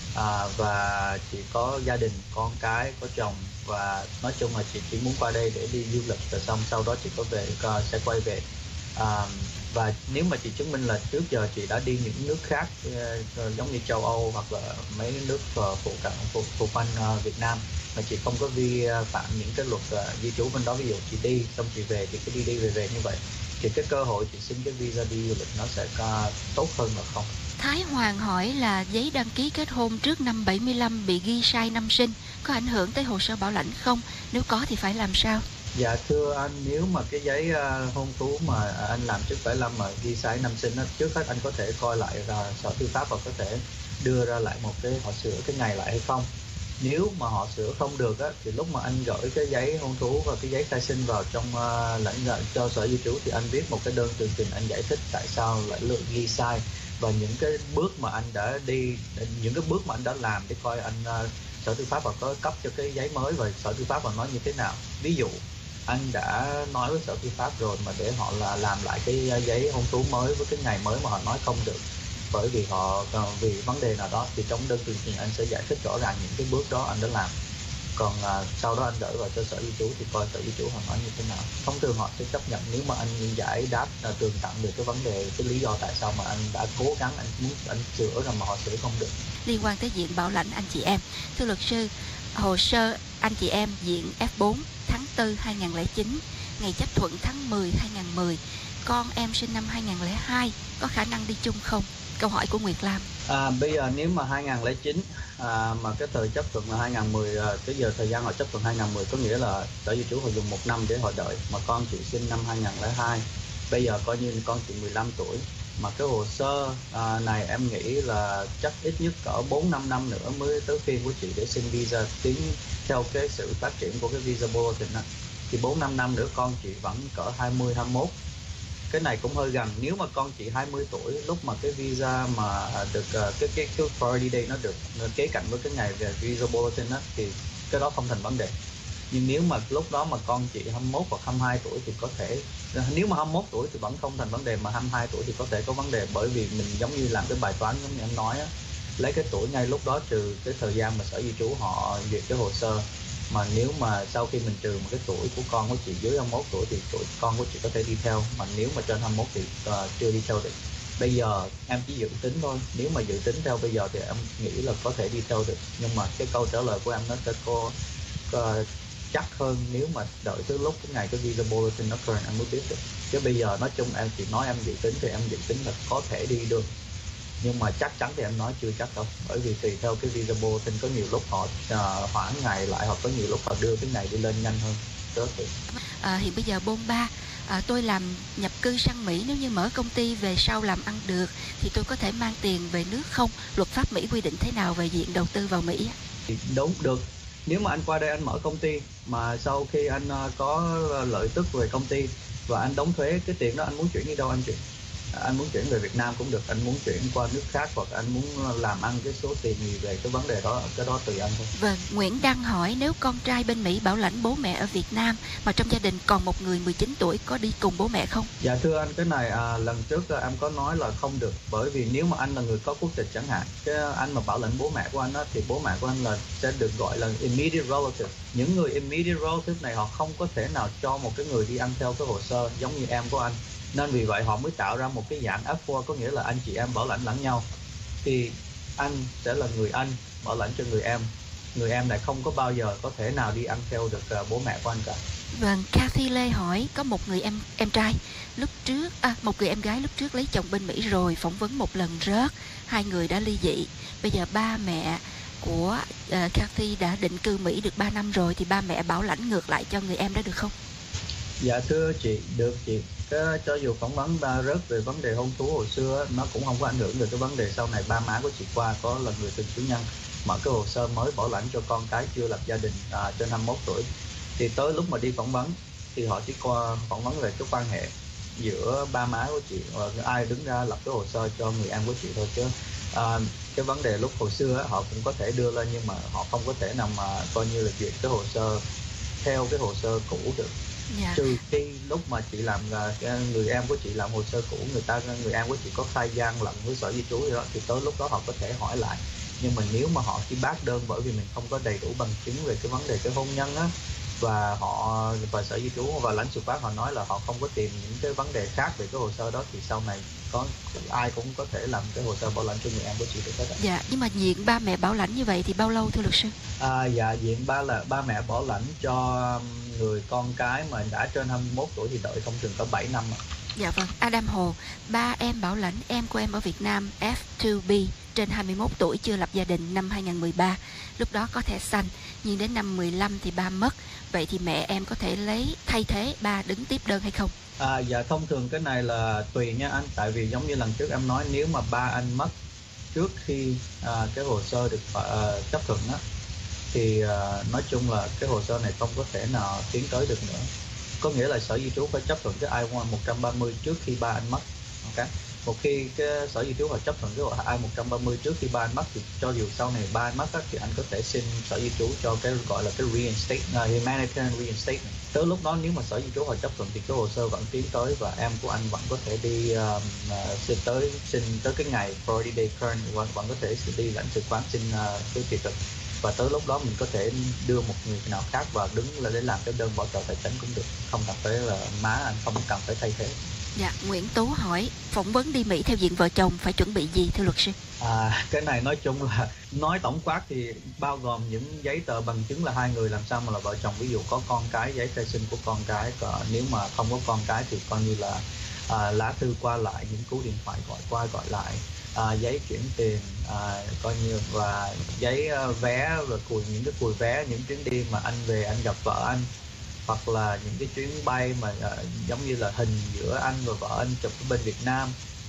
À, và chị có gia đình, con cái, có chồng, và nói chung là chị chỉ muốn qua đây để đi du lịch rồi xong sau đó chị có về uh, sẽ quay về. À, và nếu mà chị chứng minh là trước giờ chị đã đi những nước khác uh, giống như châu Âu hoặc là mấy nước uh, phụ cận phụ, phụ quanh uh, Việt Nam mà chị không có vi phạm những cái luật uh, di trú bên đó, ví dụ chị đi xong chị về chị cứ đi đi về về như vậy thì cái cơ hội chị xin cái visa đi du lịch nó sẽ uh, tốt hơn là không. Thái Hoàng hỏi là giấy đăng ký kết hôn trước năm bảy mươi lăm bị ghi sai năm sinh có ảnh hưởng tới hồ sơ bảo lãnh không? Nếu có thì phải làm sao? Dạ thưa anh, nếu mà cái giấy uh, hôn thú mà anh làm trước bảy mươi lăm mà ghi sai năm sinh đó, trước hết anh có thể coi lại là sở tư pháp và có thể đưa ra lại một cái họ sửa cái ngày lại hay không. Nếu mà họ sửa không được á, thì lúc mà anh gửi cái giấy hôn thú và cái giấy khai sinh vào trong uh, lãnh đạo cho sở di trú thì anh viết một cái đơn tường trình anh giải thích tại sao lại lượng ghi sai và những cái bước mà anh đã đi, những cái bước mà anh đã làm để coi anh uh, sở tư pháp và có cấp cho cái giấy mới và sở tư pháp và nói như thế nào. Ví dụ anh đã nói với sở tư pháp rồi mà để họ là làm lại cái giấy hôn thú mới với cái ngày mới mà họ nói không được bởi vì họ vì vấn đề nào đó, thì trong đơn tường trình anh sẽ giải thích rõ ràng những cái bước đó anh đã làm. Còn à, sau đó anh gửi vào cho sở di trú thì coi sở di trú họ nói như thế nào. Thông thường họ sẽ chấp nhận nếu mà anh giải đáp à, tường tận được cái vấn đề, cái lý do tại sao mà anh đã cố gắng anh muốn anh sửa rồi mà họ sửa không được. Liên quan tới diện bảo lãnh anh chị em, thưa luật sư, hồ sơ anh chị em diện F bốn tháng tư hai nghìn không trăm lẻ chín, ngày chấp thuận tháng mười hai nghìn không trăm mười, con em sinh năm hai nghìn không trăm lẻ hai, có khả năng đi chung không? Câu hỏi của Nguyệt Lam. À, bây giờ nếu mà hai nghìn không trăm lẻ chín à, mà cái thời chấp thuận là hai nghìn không trăm mười, à, cái giờ thời gian họ chấp thuận hai nghìn không trăm mười có nghĩa là sở di trú họ dùng một năm để họ đợi, mà con chị sinh năm hai nghìn không trăm lẻ hai, bây giờ coi như con chị mười lăm tuổi Mà cái hồ sơ à, này em nghĩ là chắc ít nhất cỡ bốn năm năm nữa mới tới phiên của chị để xin visa. Tính theo cái sự phát triển của cái visa bulletin á, thì bốn năm năm nữa con chị vẫn cỡ hai mươi, hai mươi mốt. Cái này cũng hơi gần. Nếu mà con chị hai mươi tuổi lúc mà cái visa mà được uh, cái cái cái priority day nó được kế cạnh với cái ngày về visa bulletin á, thì cái đó không thành vấn đề. Nhưng nếu mà lúc đó mà con chị hai mươi mốt hoặc hai mươi hai tuổi thì có thể, nếu mà hai mươi mốt tuổi thì vẫn không thành vấn đề, mà hai mươi hai tuổi thì có thể có vấn đề, bởi vì mình giống như làm cái bài toán giống như em nói á, lấy cái tuổi ngay lúc đó trừ cái thời gian mà sở di trú họ duyệt cái hồ sơ. Mà nếu mà sau khi mình trừ một cái tuổi của con của chị dưới hai mươi mốt tuổi thì tuổi con của chị có thể đi theo, mà nếu mà trên hai mươi mốt thì uh, chưa đi theo được. Bây giờ em chỉ dự tính thôi, nếu mà dự tính theo bây giờ thì em nghĩ là có thể đi theo được, nhưng mà cái câu trả lời của em nó sẽ có uh, chắc hơn nếu mà đợi tới lúc cái ngày cái visa bulletin nó current em mới biết được. Chứ bây giờ nói chung em chỉ nói em dự tính thì em dự tính là có thể đi được, nhưng mà chắc chắn thì em nói chưa chắc đâu, bởi vì tùy theo cái visa bulletin, có nhiều lúc họ uh, hoãn ngày lại, hoặc có nhiều lúc họ đưa cái ngày đi lên nhanh hơn. Đó thì à, hiện bây giờ bôn ba, à, tôi làm nhập cư sang Mỹ, nếu như mở công ty về sau làm ăn được thì tôi có thể mang tiền về nước không? Luật pháp Mỹ quy định thế nào về diện đầu tư vào Mỹ? Thì đúng được. Nếu mà anh qua đây anh mở công ty mà sau khi anh uh, có lợi tức về công ty và anh đóng thuế, cái tiền đó anh muốn chuyển đi đâu anh chuyển. Anh muốn chuyển về Việt Nam cũng được, anh muốn chuyển qua nước khác, hoặc anh muốn làm ăn cái số tiền gì về cái vấn đề đó, cái đó tùy anh thôi. Vâng, Nguyễn Đăng hỏi nếu con trai bên Mỹ bảo lãnh bố mẹ ở Việt Nam mà trong gia đình còn một người mười chín tuổi, có đi cùng bố mẹ không? Dạ thưa anh, cái này à, lần trước em có nói là không được, bởi vì nếu mà anh là người có quốc tịch chẳng hạn, cái anh mà bảo lãnh bố mẹ của anh đó, thì bố mẹ của anh là sẽ được gọi là immediate relative. Những người immediate relative này họ không có thể nào cho một cái người đi ăn theo cái hồ sơ giống như em của anh. Nên vì vậy họ mới tạo ra một cái dạng ép bốn, có nghĩa là anh chị em bảo lãnh lẫn nhau. Thì anh sẽ là người anh bảo lãnh cho người em. Người em này không có bao giờ có thể nào đi ăn theo được uh, bố mẹ của anh cả. Vâng, Kathy Lê hỏi có một người em em trai lúc trước, à, một người em gái lúc trước lấy chồng bên Mỹ rồi, phỏng vấn một lần rớt, hai người đã ly dị. Bây giờ ba mẹ của uh, Kathy đã định cư Mỹ được ba năm rồi, thì ba mẹ bảo lãnh ngược lại cho người em đó được không? Dạ thưa chị, được chị. Cái, cho dù phỏng vấn ba rớt về vấn đề hôn thú hồi xưa, nó cũng không có ảnh hưởng được cái vấn đề sau này ba má của chị qua có là người tình chủ nhân, mở cái hồ sơ mới bảo lãnh cho con cái chưa lập gia đình à, trên hai mươi mốt tuổi. Thì tới lúc mà đi phỏng vấn thì họ chỉ qua phỏng vấn về cái quan hệ giữa ba má của chị và ai đứng ra lập cái hồ sơ cho người em của chị thôi. Chứ à, cái vấn đề lúc hồi xưa họ cũng có thể đưa lên, nhưng mà họ không có thể nào mà coi như là duyệt cái hồ sơ theo cái hồ sơ cũ được. Dạ. Trừ khi lúc mà chị làm, người em của chị làm hồ sơ cũ, người ta người em của chị có khai gian lận với sở di trú gì đó, thì tới lúc đó họ có thể hỏi lại. Nhưng mà nếu mà họ chỉ bác đơn bởi vì mình không có đầy đủ bằng chứng về cái vấn đề cái hôn nhân á, và họ và sở di trú và lãnh sự quán họ nói là họ không có tìm những cái vấn đề khác về cái hồ sơ đó, thì sau này có ai cũng có thể làm cái hồ sơ bảo lãnh cho người em của chị được hết. Dạ, nhưng mà diện ba mẹ bảo lãnh như vậy thì bao lâu thưa luật sư? À, dạ diện ba là ba mẹ bảo lãnh cho người con cái mà đã trên hai mươi mốt tuổi thì đợi thông thường có bảy năm. Dạ vâng, Adam Hồ, ba em bảo lãnh em của em ở Việt Nam F hai B trên hai mươi mốt tuổi, chưa lập gia đình, năm hai không một ba. Lúc đó có thẻ xanh, nhưng đến năm mười lăm thì ba mất. Vậy thì mẹ em có thể lấy thay thế ba đứng tiếp đơn hay không? À, dạ thông thường cái này là tùy nha anh. Tại vì giống như lần trước em nói, nếu mà ba anh mất trước khi à, cái hồ sơ được à, chấp thuận á, thì à, nói chung là cái hồ sơ này không có thể nào tiến tới được nữa. Có nghĩa là sở di trú phải chấp thuận cái I một trăm ba mươi trước khi ba anh mất. Okay. Một khi cái sở di trú họ chấp thuận cái I một trăm ba mươi trước khi ba anh mất, thì cho dù sau này ba anh mất á, thì anh có thể xin sở di trú cho cái gọi là cái reinstate, uh, humanitarian reinstatement. Tới lúc đó nếu mà sở di trú họ chấp thuận thì cái hồ sơ vẫn tiến tới, và em của anh vẫn có thể đi uh, uh, xin tới xin tới cái ngày priority day current, vẫn vẫn có thể đi lãnh sự quán xin uh, cái thị thực. Và tới lúc đó mình có thể đưa một người nào khác vào đứng là để làm cái đơn bảo trợ tài chính cũng được, không cần phải là má anh không cần phải thay thế. Dạ, Nguyễn Tú hỏi phỏng vấn đi Mỹ theo diện vợ chồng phải chuẩn bị gì thưa luật sư? À, cái này nói chung là nói tổng quát thì bao gồm những giấy tờ bằng chứng là hai người làm sao mà là vợ chồng. Ví dụ có con cái, giấy khai sinh của con cái, còn nếu mà không có con cái thì coi như là à, lá thư qua lại, những cú điện thoại gọi qua gọi lại, à, giấy chuyển tiền, à, coi như và giấy uh, vé và cùi những cái cùi vé những chuyến đi mà anh về anh gặp vợ anh, hoặc là những cái chuyến bay mà uh, giống như là hình giữa anh và vợ anh chụp ở bên Việt Nam,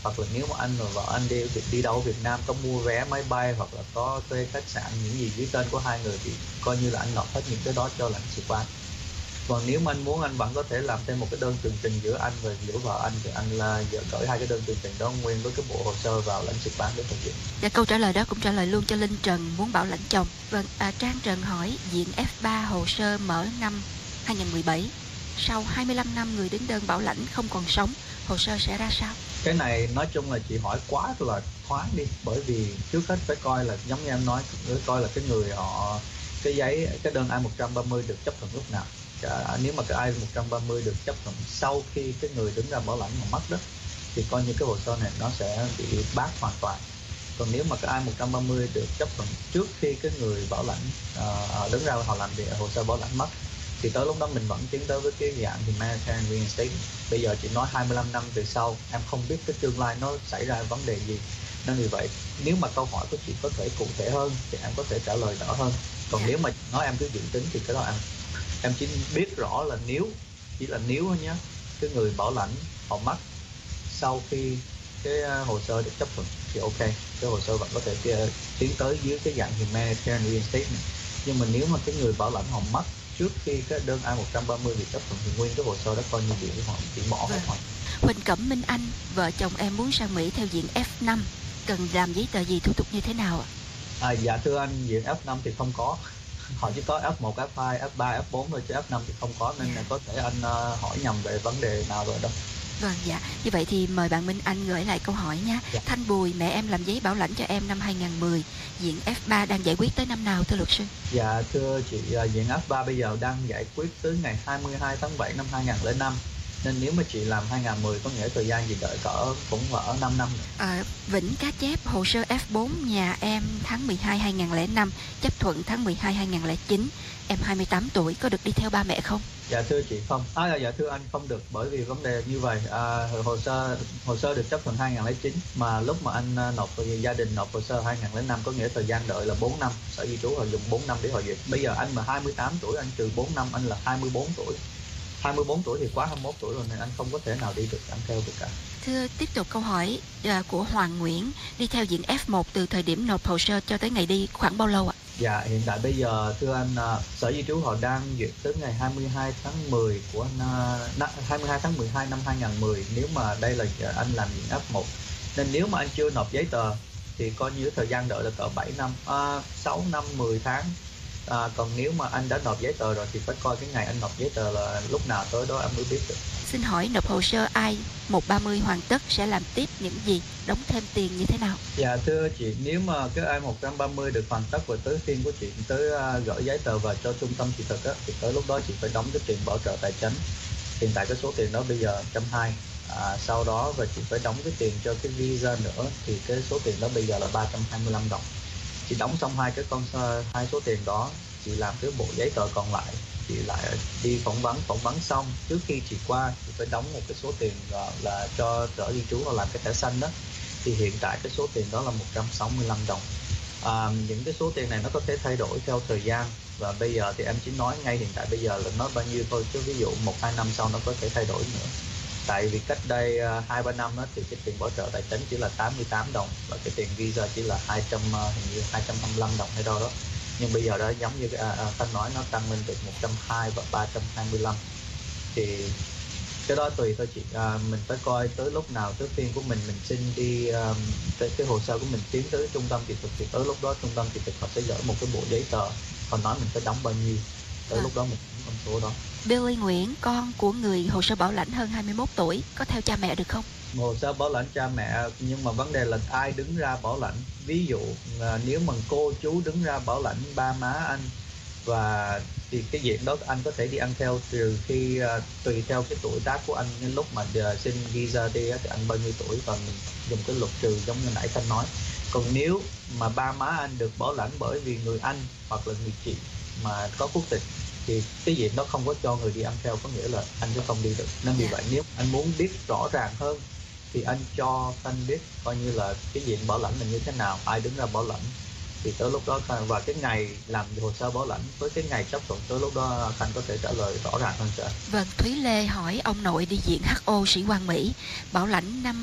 hoặc là nếu mà anh và vợ anh đi đi đâu ở Việt Nam có mua vé máy bay hoặc là có thuê khách sạn những gì dưới tên của hai người thì coi như là anh nộp hết những cái đó cho lãnh sự quán. Còn nếu mà anh muốn, anh vẫn có thể làm thêm một cái đơn tường trình giữa anh và giữa vợ anh, thì anh là gửi hai cái đơn tường trình đó nguyên với cái bộ hồ sơ vào lãnh sự quán để thực hiện. Dạ, câu trả lời đó cũng trả lời luôn cho Linh Trần muốn bảo lãnh chồng. Vâng, à, Trang Trần hỏi diện F ba hồ sơ mở năm hai không một bảy, sau hai mươi lăm năm người đứng đơn bảo lãnh không còn sống, hồ sơ sẽ ra sao? Cái này nói chung là chị hỏi quá là thoáng đi, bởi vì trước hết phải coi là giống như em nói, phải coi là cái người họ cái giấy cái đơn I một ba mươi được chấp thuận lúc nào. À, nếu mà cái I một ba mươi được chấp thuận sau khi cái người đứng ra bảo lãnh mà mất đó thì coi như cái hồ sơ này nó sẽ bị bác hoàn toàn. Còn nếu mà cái I một ba mươi được chấp thuận trước khi cái người bảo lãnh uh, đứng ra họ làm việc hồ sơ bảo lãnh mất thì tới lúc đó mình vẫn tiến tới với cái dạng humanitarian reinstatement. Bây giờ chị nói hai mươi lăm năm về sau em không biết cái tương lai nó xảy ra vấn đề gì, nên vì vậy nếu mà câu hỏi của chị có thể cụ thể hơn thì em có thể trả lời rõ hơn. Còn nếu mà nói em cứ dự tính thì cái đó em em chỉ biết rõ là nếu chỉ là nếu thôi nhé, cái người bảo lãnh họ mất sau khi cái hồ sơ được chấp thuận thì ok, cái hồ sơ vẫn có thể tiến tới dưới cái dạng humanitarian reinstatement. Nhưng mà nếu mà cái người bảo lãnh họ mất trước khi cái đơn I một ba mươi bị chấp thuận thì nguyên cái hồ sơ đó coi như bị họ bị bỏ hết rồi. Huỳnh Cẩm Minh Anh, vợ chồng em muốn sang Mỹ theo diện F năm, cần làm giấy tờ gì, thủ tục như thế nào ạ? À, dạ thưa anh, diện F năm thì không có. Họ chỉ có F một, F hai, F ba, F bốn thôi chứ F năm thì không có, nên là có thể anh uh, hỏi nhầm về vấn đề nào rồi đâu. Vâng, dạ. Như vậy thì mời bạn Minh Anh gửi lại câu hỏi nha. Dạ. Thanh Bùi, mẹ em làm giấy bảo lãnh cho em năm hai không một không, diện F ba đang giải quyết tới năm nào thưa luật sư? Dạ thưa chị, diện F ba bây giờ đang giải quyết tới ngày hai mươi hai tháng bảy năm hai không không năm. Nên nếu mà chị làm hai không một không có nghĩa thời gian gì đợi cỡ cũng ở năm năm. À, Vĩnh Cá Chép, hồ sơ F bốn nhà em tháng mười hai hai không không năm, chấp thuận tháng mười hai hai không không chín. Em hai mươi tám tuổi, có được đi theo ba mẹ không? Dạ thưa chị không. À, dạ thưa anh không được, bởi vì vấn đề như vậy. À, hồ sơ hồ sơ được chấp thuận hai không không chín mà lúc mà anh nộp gia đình nộp hồ sơ hai không không năm có nghĩa thời gian đợi là bốn năm. Sở di trú họ dùng bốn năm để họ duyệt. Bây giờ anh mà hai mươi tám tuổi, anh trừ bốn năm, anh là hai mươi bốn tuổi. hai mươi bốn tuổi thì quá hai mươi mốt tuổi rồi nên anh không có thể nào đi được, anh theo được cả. Thưa, tiếp tục câu hỏi uh, của Hoàng Nguyễn, đi theo diện F một từ thời điểm nộp hồ sơ cho tới ngày đi khoảng bao lâu ạ? Dạ hiện tại bây giờ thưa anh, uh, Sở Di trú họ đang duyệt tới ngày hai mươi hai tháng mười của uh, hai mươi hai tháng mười hai năm hai không một không nếu mà đây là anh làm diện F một. Nên nếu mà anh chưa nộp giấy tờ thì coi như thời gian đợi là cỡ bảy năm, uh, sáu năm, mười tháng. À, còn nếu mà anh đã nộp giấy tờ rồi thì phải coi cái ngày anh nộp giấy tờ là lúc nào, tới đó anh mới biết được. Xin hỏi nộp hồ sơ I một ba mươi hoàn tất sẽ làm tiếp những gì, đóng thêm tiền như thế nào? Dạ thưa chị, nếu mà cái I một ba mươi được hoàn tất và tới phiên của chị tới uh, gửi giấy tờ vào cho trung tâm thị thực á, thì tới lúc đó chị phải đóng cái tiền bảo trợ tài chính. Hiện tại cái số tiền đó bây giờ một trăm hai mươi. À, sau đó và chị phải đóng cái tiền cho cái visa nữa thì cái số tiền đó bây giờ là ba trăm hai mươi lăm đồng. Chị đóng xong hai cái con hai số tiền đó, chị làm cái bộ giấy tờ còn lại, chị lại đi phỏng vấn phỏng vấn xong trước khi chị qua chị phải đóng một cái số tiền là, là cho Sở Di trú họ làm cái thẻ xanh đó, thì hiện tại cái số tiền đó là một trăm sáu mươi lăm đồng. À, những cái số tiền này nó có thể thay đổi theo thời gian và bây giờ thì em chỉ nói ngay hiện tại bây giờ là nó bao nhiêu thôi, chứ ví dụ một hai năm sau nó có thể thay đổi nữa. Tại vì cách đây hai ba năm đó, thì cái tiền bảo trợ tài chính chỉ là tám mươi tám đồng và cái tiền visa chỉ là hai trăm, hình như hai trăm hai mươi lăm đồng hay đâu đó. Nhưng bây giờ đó giống như à, à, Thanh nói, nó tăng lên được một trăm hai mươi và ba trăm hai mươi lăm. Thì cái đó tùy thôi chị, à, mình phải coi tới lúc nào tới phiên của mình mình xin đi um, cái, cái hồ sơ của mình tiến tới trung tâm thị thực thì tới lúc đó trung tâm thị thực họ sẽ gửi một cái bộ giấy tờ, họ nói mình phải đóng bao nhiêu, tới à. lúc đó mình con số đó. Billy Nguyễn, con của người hồ sơ bảo lãnh hơn hai mươi mốt tuổi, có theo cha mẹ được không? Hồ sơ bảo lãnh cha mẹ, nhưng mà vấn đề là ai đứng ra bảo lãnh. Ví dụ à, nếu mà cô chú đứng ra bảo lãnh ba má anh, và thì cái diện đó anh có thể đi ăn theo, trừ khi uh, tùy theo cái tuổi tác của anh, nên lúc mà uh, xin visa đi thì anh bao nhiêu tuổi và mình dùng cái luật trừ giống như nãy Thanh nói. Còn nếu mà ba má anh được bảo lãnh bởi vì người anh hoặc là người chị mà có quốc tịch thì cái diện đó không có cho người đi ăn theo, có nghĩa là anh sẽ không đi được. Nên vì vậy nếu anh muốn biết rõ ràng hơn thì anh cho Thanh biết coi như là cái diện bảo lãnh là như thế nào, ai đứng ra bảo lãnh, thì tới lúc đó và cái ngày làm hồ sơ bảo lãnh với cái ngày chấp thuận, tới lúc đó Thanh có thể trả lời rõ ràng hơn sẽ. Vâng, Thúy Lê hỏi ông nội đi diện hát o Sĩ Quan Mỹ bảo lãnh năm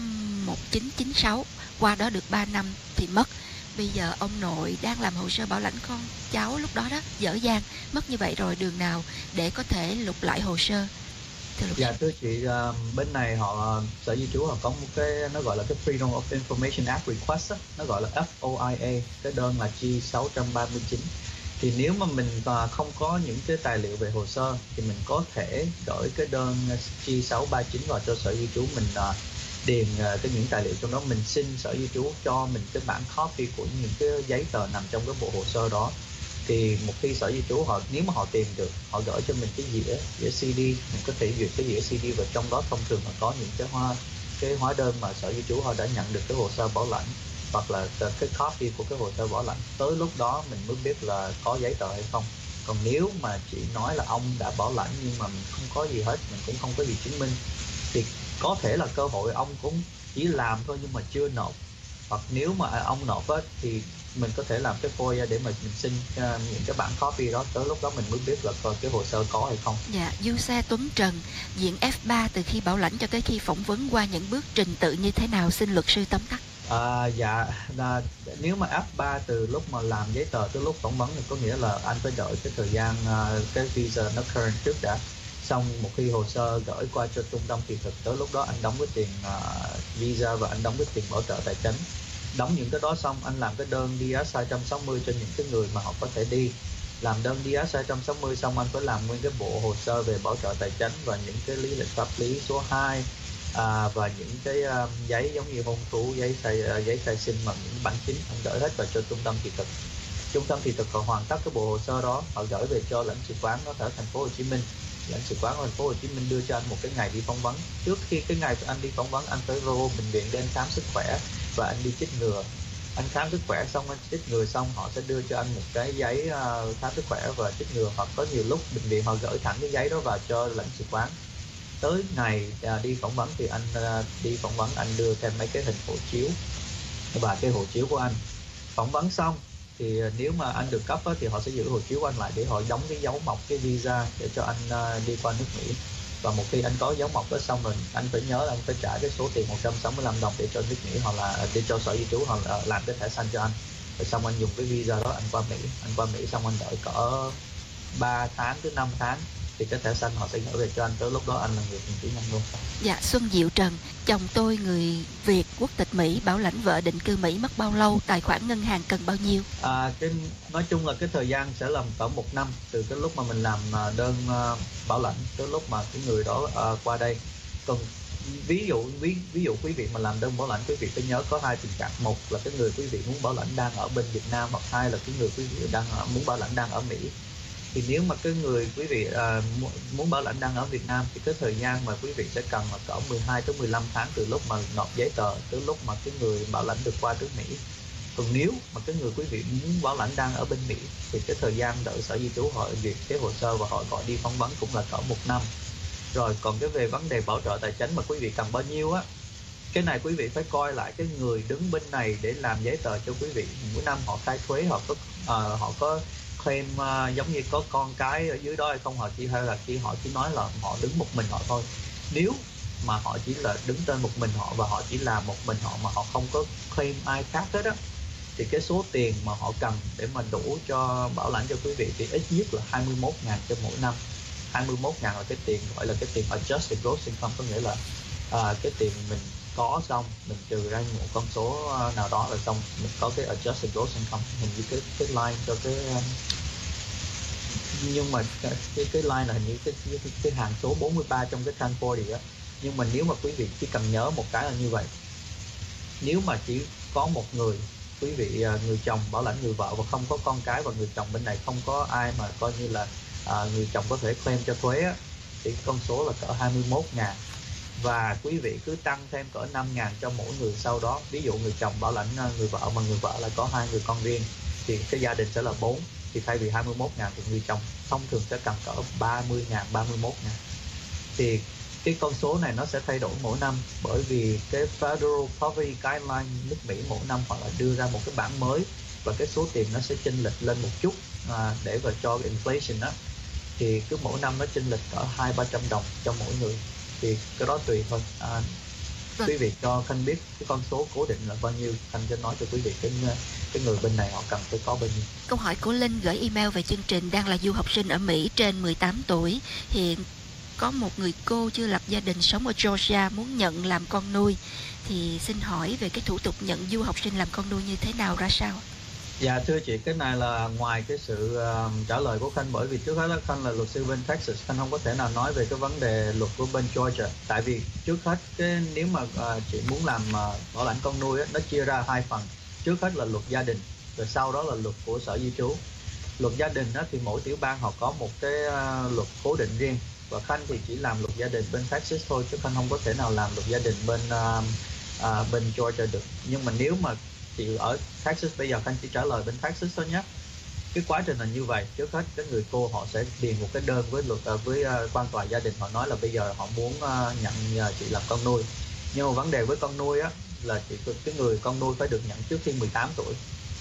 năm một nghìn chín trăm chín mươi sáu, qua đó được ba năm thì mất. Bây giờ ông nội đang làm hồ sơ bảo lãnh con cháu lúc đó đó, dở dang, mất như vậy rồi đường nào để có thể lục lại hồ sơ? Thưa luật Dạ sư. thưa chị, à, bên này họ sở di trú họ có một cái nó gọi là cái Freedom of Information Act Request á, nó gọi là F O I A, cái đơn là G sáu ba chín. Thì nếu mà mình à, không có những cái tài liệu về hồ sơ thì mình có thể gửi cái đơn G sáu ba chín vào cho sở di trú, mình à, điền à, cái những tài liệu trong đó, mình xin sở di trú cho mình cái bản copy của những cái giấy tờ nằm trong cái bộ hồ sơ đó. Thì một khi sở di trú họ nếu mà họ tìm được, họ gửi cho mình cái dĩa dĩa xê đê, mình có thể duyệt cái dĩa xê đê, và trong đó thông thường là có những cái hóa cái hóa đơn mà sở di trú họ đã nhận được cái hồ sơ bảo lãnh, hoặc là cái copy của cái hồ sơ bảo lãnh. Tới lúc đó mình mới biết là có giấy tờ hay không. Còn nếu mà chị nói là ông đã bảo lãnh nhưng mà mình không có gì hết, mình cũng không có gì chứng minh, thì có thể là cơ hội ông cũng chỉ làm thôi nhưng mà chưa nộp. Hoặc nếu mà ông nộp á, thì mình có thể làm cái phôi để mà mình xin uh, những cái bản copy đó. Tới lúc đó mình mới biết là coi cái hồ sơ có hay không. Dạ, Du Xe Tuấn Trần, diện F ba từ khi bảo lãnh cho tới khi phỏng vấn qua những bước trình tự như thế nào, xin luật sư tóm tắt. À, dạ, là, nếu mà F ba từ lúc mà làm giấy tờ tới lúc phỏng vấn thì có nghĩa là anh phải đợi cái thời gian uh, cái visa nó current trước đã. Xong một khi hồ sơ gửi qua cho trung tâm thị thực, tới lúc đó anh đóng cái tiền uh, visa và anh đóng cái tiền bảo trợ tài chính. Đóng những cái đó xong, anh làm cái đơn D S hai sáu không cho những cái người mà họ có thể đi. Làm đơn D S hai sáu không xong, anh phải làm nguyên cái bộ hồ sơ về bảo trợ tài chính và những cái lý lịch pháp lý số hai, à, và những cái um, giấy giống như hôn thú, giấy khai, uh, giấy khai sinh, bằng những bản chính, anh gửi hết vào cho trung tâm thị thực. Trung tâm thị thực họ hoàn tất cái bộ hồ sơ đó, họ gửi về cho lãnh sự quán nó ở thành phố Hồ Chí Minh. Lãnh sự quán ở thành phố Hồ Chí Minh đưa cho anh một cái ngày đi phỏng vấn. Trước khi cái ngày anh đi phỏng vấn, anh phải vô bệnh viện để anh khám sức khỏe và anh đi chích ngừa. Anh khám sức khỏe xong, anh chích ngừa xong, họ sẽ đưa cho anh một cái giấy uh, khám sức khỏe và chích ngừa. Hoặc có nhiều lúc bệnh viện họ gửi thẳng cái giấy đó vào cho lãnh sự quán. Tới ngày uh, đi phỏng vấn thì anh uh, đi phỏng vấn, anh đưa thêm mấy cái hình hộ chiếu và cái hộ chiếu của anh. Phỏng vấn xong thì nếu mà anh được cấp á, thì họ sẽ giữ hộ chiếu của anh lại để họ đóng cái dấu mộc, cái visa để cho anh uh, đi qua nước Mỹ. Và một khi anh có dấu mộc đó xong rồi, anh phải nhớ là anh phải trả cái số tiền một trăm sáu mươi lăm đồng để cho nước Mỹ, hoặc là để cho sở di trú họ làm cái thẻ xanh cho anh. Rồi xong anh dùng cái visa đó anh qua Mỹ. Anh qua Mỹ xong anh đợi cỡ ba tháng tới năm tháng thì cái thẻ xanh họ sẽ gửi về cho anh. Tới lúc đó anh là người thường trú nhân luôn. Dạ, Xuân Diệu Trần, chồng tôi người Việt quốc tịch Mỹ, bảo lãnh vợ định cư Mỹ mất bao lâu, tài khoản ngân hàng cần bao nhiêu? À, cái, nói chung là cái thời gian sẽ là cỡ một năm từ cái lúc mà mình làm đơn uh, bảo lãnh tới lúc mà cái người đó uh, qua đây. Còn ví dụ ví ví dụ quý vị mà làm đơn bảo lãnh, quý vị phải nhớ có hai tình trạng. Một là cái người quý vị muốn bảo lãnh đang ở bên Việt Nam, hoặc hai là cái người quý vị đang ở, muốn bảo lãnh đang ở Mỹ. Thì nếu mà cái người quý vị uh, muốn bảo lãnh đang ở Việt Nam thì cái thời gian mà quý vị sẽ cần là cỡ mười hai tới mười lăm tháng từ lúc mà nộp giấy tờ tới lúc mà cái người bảo lãnh được qua nước Mỹ. Còn nếu mà cái người quý vị muốn bảo lãnh đang ở bên Mỹ thì cái thời gian đợi sở di trú họ duyệt cái hồ sơ và họ gọi đi phỏng vấn cũng là cỡ một năm. Rồi còn cái về vấn đề bảo trợ tài chính mà quý vị cần bao nhiêu á, cái này quý vị phải coi lại cái người đứng bên này để làm giấy tờ cho quý vị. Mỗi năm họ khai thuế, họ có uh, họ có claim uh, giống như có con cái ở dưới đó hay không, họ chỉ hay là chỉ họ chỉ nói là họ đứng một mình họ thôi. Nếu mà họ chỉ là đứng tên một mình họ và họ chỉ làm một mình họ mà họ không có claim ai khác hết á, thì cái số tiền mà họ cần để mà đủ cho bảo lãnh cho quý vị thì ít nhất là hai mươi mốt ngàn cho mỗi năm. hai mươi mốt ngàn là cái tiền gọi là cái tiền adjusted gross income, có nghĩa là à, cái tiền mình có xong mình trừ ra một con số nào đó là xong mình có cái adjusted gross income. Hình như cái cái line cho cái nhưng mà cái cái line là hình như cái cái, cái hàng số bốn mươi ba trong cái ten forty á. Nhưng mà nếu mà quý vị chỉ cần nhớ một cái là như vậy, nếu mà chỉ có một người, quý vị người chồng bảo lãnh người vợ và không có con cái, và người chồng bên này không có ai mà coi như là à, người chồng có thể claim cho thuế á, thì con số là cỡ hai mươi mốt ngàn. Và quý vị cứ tăng thêm cỡ năm ngàn cho mỗi người sau đó. Ví dụ người chồng bảo lãnh người vợ mà người vợ lại có hai người con riêng thì cái gia đình sẽ là bốn. Thì thay vì hai mươi mốt ngàn thì người chồng thông thường sẽ cần cỡ ba mươi ngàn, ba mươi mốt ngàn. Thì cái con số này nó sẽ thay đổi mỗi năm, bởi vì cái Federal Poverty Guideline nước Mỹ mỗi năm họ lại đưa ra một cái bảng mới và cái số tiền nó sẽ chênh lệch lên một chút à, để vào cho inflation đó. Thì cứ mỗi năm nó chênh lệch cỡ hai ba trăm đồng cho mỗi người. Thì cái đó tùy thôi. À, Vâng. Quý vị cho Khanh biết cái con số cố định là bao nhiêu, Khanh sẽ nói cho quý vị cái cái người bên này họ cần phải có bao nhiêu. Câu hỏi của Linh gửi email về chương trình, đang là du học sinh ở Mỹ trên mười tám tuổi, hiện có một người cô chưa lập gia đình sống ở Georgia muốn nhận làm con nuôi, thì xin hỏi về cái thủ tục nhận du học sinh làm con nuôi như thế nào, ra sao? Dạ thưa chị, cái này là ngoài cái sự uh, trả lời của Khanh, bởi vì trước hết Khanh là luật sư bên Texas, Khanh không có thể nào nói về cái vấn đề luật của bên Georgia. Tại vì trước hết cái nếu mà uh, chị muốn làm uh, bảo lãnh con nuôi á, nó chia ra hai phần. Trước hết là luật gia đình, rồi sau đó là luật của sở di trú. Luật gia đình á, thì mỗi tiểu bang họ có một cái uh, luật cố định riêng, và Khanh thì chỉ làm luật gia đình bên Texas thôi, chứ Khanh không có thể nào làm luật gia đình bên uh, uh, bên Georgia được. Nhưng mà nếu mà chị ở Texas, bây giờ Khanh chỉ trả lời bên Texas thôi nhé. Cái quá trình là như vậy. Trước hết cái người cô họ sẽ điền một cái đơn với luật uh, với uh, quan tòa gia đình, họ nói là bây giờ họ muốn uh, nhận uh, chị làm con nuôi. Nhưng mà vấn đề với con nuôi á là chị, cái người con nuôi phải được nhận trước khi mười tám tuổi.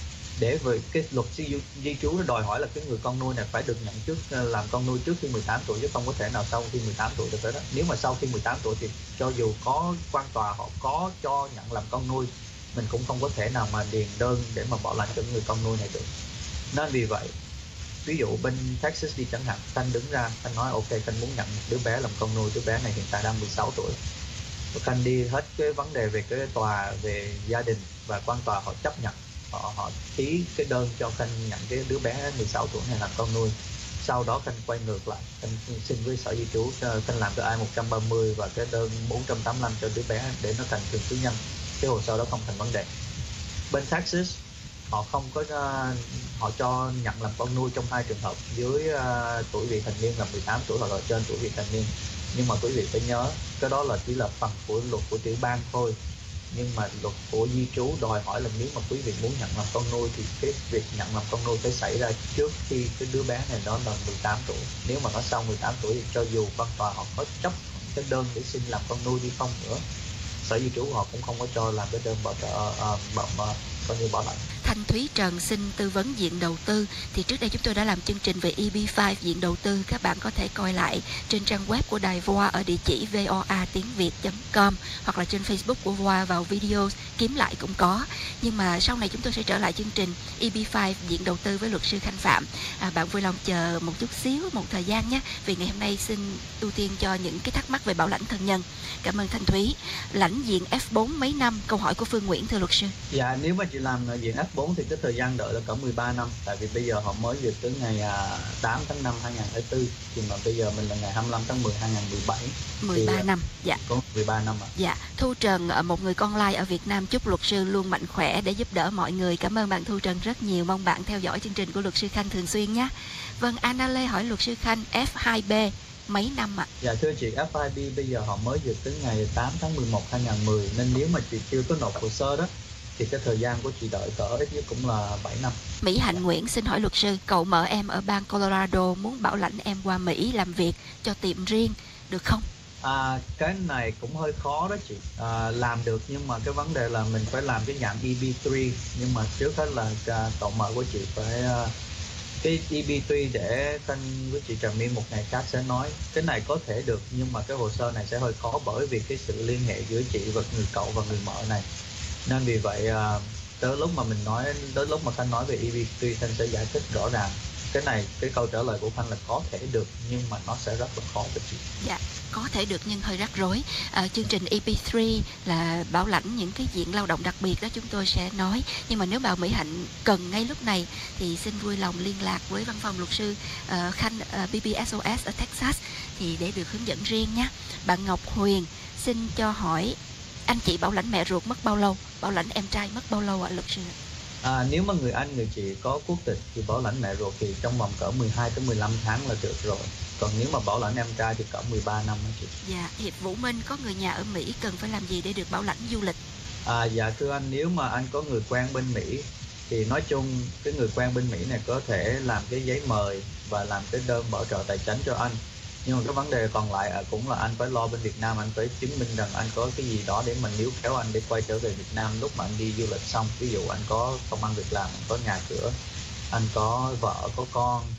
Để với cái luật di, di trú nó đòi hỏi là cái người con nuôi này phải được nhận trước uh, làm con nuôi trước khi mười tám tuổi, chứ không có thể nào sau khi mười tám tuổi được đó. Nếu mà sau khi mười tám tuổi thì cho dù có quan tòa họ có cho nhận làm con nuôi, mình cũng không có thể nào mà điền đơn để mà bảo lãnh cho người con nuôi này được. Nên vì vậy, ví dụ bên Texas đi chẳng hạn, Khanh đứng ra, Khanh nói ok, Khanh muốn nhận một đứa bé làm con nuôi, đứa bé này hiện tại đang mười sáu tuổi. Khanh đi hết cái vấn đề về cái tòa về gia đình, và quan tòa họ chấp nhận, họ họ ký cái đơn cho Khanh nhận cái đứa bé mười sáu tuổi này làm con nuôi. Sau đó Khanh quay ngược lại, Khanh xin với sở di trú, Khanh làm cái I một ba mươi và cái đơn bốn tám lăm cho đứa bé để nó thành thường trú nhân. Cái hồ sơ đó không thành vấn đề. Bên Texas họ không có uh, họ cho nhận làm con nuôi trong hai trường hợp, dưới uh, tuổi vị thành niên là mười tám tuổi hoặc là trên tuổi vị thành niên. Nhưng mà quý vị phải nhớ cái đó là chỉ là phần của luật của tiểu bang thôi. Nhưng mà luật của di trú đòi hỏi là nếu mà quý vị muốn nhận làm con nuôi thì cái việc nhận làm con nuôi phải xảy ra trước khi cái đứa bé này nó là mười tám tuổi. Nếu mà nó sau mười tám tuổi thì cho dù quan tòa họ có chấp cái đơn để xin làm con nuôi đi không nữa, sở di trú họ cũng không có cho làm cái đơn bảo trợ uh, bảo uh, coi như bảo lãnh. Thanh Thúy Trần xin tư vấn diện đầu tư. Thì trước đây chúng tôi đã làm chương trình về E B năm diện đầu tư, các bạn có thể coi lại trên trang web của đài vê o a ở địa chỉ voa tiếng việt chấm com, hoặc là trên Facebook của vê o a vào video kiếm lại cũng có. Nhưng mà sau này chúng tôi sẽ trở lại chương trình E B năm diện đầu tư với luật sư Khanh Phạm. À, bạn vui lòng chờ một chút xíu, một thời gian nhé, vì ngày hôm nay xin ưu tiên cho những cái thắc mắc về bảo lãnh thân nhân. Cảm ơn Thanh Thúy. Lãnh diện F bốn mấy năm? Câu hỏi của Phương Nguyễn, thưa luật sư. Dạ, nếu mà chị làm diện F bốn thì cái thời gian đợi là cỡ mười ba năm. Tại vì bây giờ họ mới duyệt tới ngày tám tháng năm hai nghìn không trăm hai mươi tư, thì mà bây giờ mình là ngày hai mươi lăm tháng mười hai nghìn không trăm mười bảy. mười ba năm, dạ. Có mười ba năm ạ. Dạ, Thu Trần, một người con lai ở Việt Nam, chúc luật sư luôn mạnh khỏe để giúp đỡ mọi người. Cảm ơn bạn Thu Trần rất nhiều, mong bạn theo dõi chương trình của luật sư Khanh thường xuyên nhé. Vâng, Anna Lê hỏi luật sư Khanh F hai B mấy năm ạ? À? Dạ thưa chị, F hai B bây giờ họ mới duyệt tới ngày tám tháng mười một hai nghìn không trăm mười, nên nếu mà chị chưa có nộp hồ sơ đó thì cái thời gian của chị đợi cỡ ít nhất cũng là bảy năm. Mỹ Hạnh Nguyễn xin hỏi luật sư, cậu mợ em ở bang Colorado muốn bảo lãnh em qua Mỹ làm việc cho tiệm riêng, được không? À, cái này cũng hơi khó đó chị. À, làm được, nhưng mà cái vấn đề là mình phải làm cái dạng E B ba. Nhưng mà trước hết là à, cậu mợ của chị phải à, cái E B ba để Khanh với chị Trà My một ngày khác sẽ nói. Cái này có thể được, nhưng mà cái hồ sơ này sẽ hơi khó, bởi vì cái sự liên hệ giữa chị và người cậu và người mợ này. Nên vì vậy à, tới lúc mà mình nói, tới lúc mà Khanh nói về E B ba, Khanh sẽ giải thích rõ ràng. Cái này, cái câu trả lời của Khanh là có thể được, nhưng mà nó sẽ rất là khó cho chị. Dạ, có thể được nhưng hơi rắc rối. À, chương trình E B ba là bảo lãnh những cái diện lao động đặc biệt đó chúng tôi sẽ nói. Nhưng mà nếu bà Mỹ Hạnh cần ngay lúc này thì xin vui lòng liên lạc với văn phòng luật sư uh, Khanh uh, B B S O S ở Texas thì để được hướng dẫn riêng nhé. Bạn Ngọc Huyền xin cho hỏi anh chị bảo lãnh mẹ ruột mất bao lâu? Bảo lãnh em trai mất bao lâu ạ luật sư? À, nếu mà người anh, người chị có quốc tịch thì bảo lãnh mẹ ruột thì trong vòng cỡ mười hai tới mười lăm tháng là được rồi. Còn nếu mà bảo lãnh em trai thì cỡ mười ba năm đó chị. Dạ, Hiệp Vũ Minh có người nhà ở Mỹ, cần phải làm gì để được bảo lãnh du lịch? À, dạ thưa anh, nếu mà anh có người quen bên Mỹ thì nói chung cái người quen bên Mỹ này có thể làm cái giấy mời và làm cái đơn bảo trợ tài chính cho anh. Nhưng mà cái vấn đề còn lại à, cũng là anh phải lo bên Việt Nam, anh phải chứng minh rằng anh có cái gì đó để mình níu kéo anh để quay trở về Việt Nam lúc mà anh đi du lịch xong. Ví dụ anh có công ăn việc làm, anh có nhà cửa, anh có vợ, có con,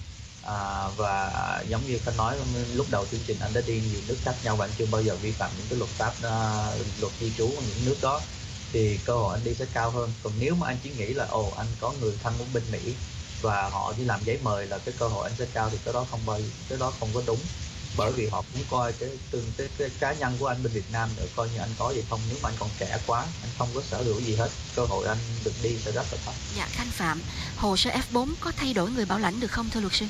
À, và giống như Khanh nói lúc đầu chương trình, anh đã đi nhiều nước khác nhau và anh chưa bao giờ vi phạm những cái luật pháp uh, luật di trú của những nước đó, thì cơ hội anh đi sẽ cao hơn. Còn nếu mà anh chỉ nghĩ là ồ anh có người thân của bên Mỹ và họ đi làm giấy mời là cái cơ hội anh sẽ cao, thì cái đó không bao cái đó không có đúng, bởi vì họ cũng coi cái tương cái, cái cá nhân của anh bên Việt Nam để coi như anh có gì không. Nếu mà anh còn trẻ quá, anh không có sở hữu gì hết, cơ hội anh được đi sẽ rất là thấp. Dạ, Khanh Phạm, hồ sơ F bốn có thay đổi người bảo lãnh được không thưa luật sư?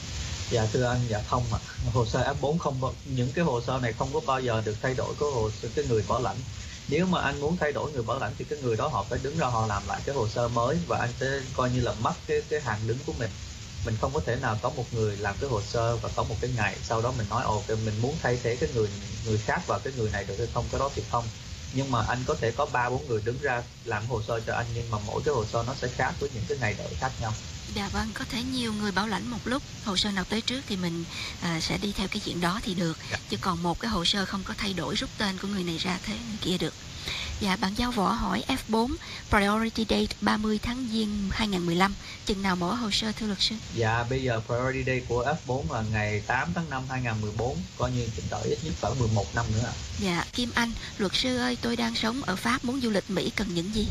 Dạ thưa anh, dạ không ạ. À. Hồ sơ F bốn không, những cái hồ sơ này không có bao giờ được thay đổi cái hồ sơ cái người bảo lãnh. Nếu mà anh muốn thay đổi người bảo lãnh thì cái người đó họ phải đứng ra họ làm lại cái hồ sơ mới, và anh sẽ coi như là mất cái cái hàng đứng của mình. Mình không có thể nào có một người làm cái hồ sơ và có một cái ngày sau đó mình nói ồ mình muốn thay thế cái người người khác vào cái người này được hay không, cái đó thì không. Nhưng mà anh có thể có ba bốn người đứng ra làm hồ sơ cho anh, nhưng mà mỗi cái hồ sơ nó sẽ khác với những cái ngày đợi khác nhau. Dạ vâng, có thể nhiều người bảo lãnh một lúc, hồ sơ nào tới trước thì mình à, sẽ đi theo cái chuyện đó thì được. Dạ. Chứ còn một cái hồ sơ không có thay đổi rút tên của người này ra thế người kia được. Dạ, bạn Giao Võ hỏi F bốn Priority Date ba mươi tháng Giêng hai nghìn mười lăm, chừng nào mở hồ sơ thưa luật sư? Dạ, bây giờ Priority Date của F bốn là ngày tám tháng năm hai nghìn mười bốn, coi như chừng đợi ít nhất cỡ mười một năm nữa ạ. Dạ, Kim Anh, luật sư ơi, tôi đang sống ở Pháp, muốn du lịch Mỹ cần những gì?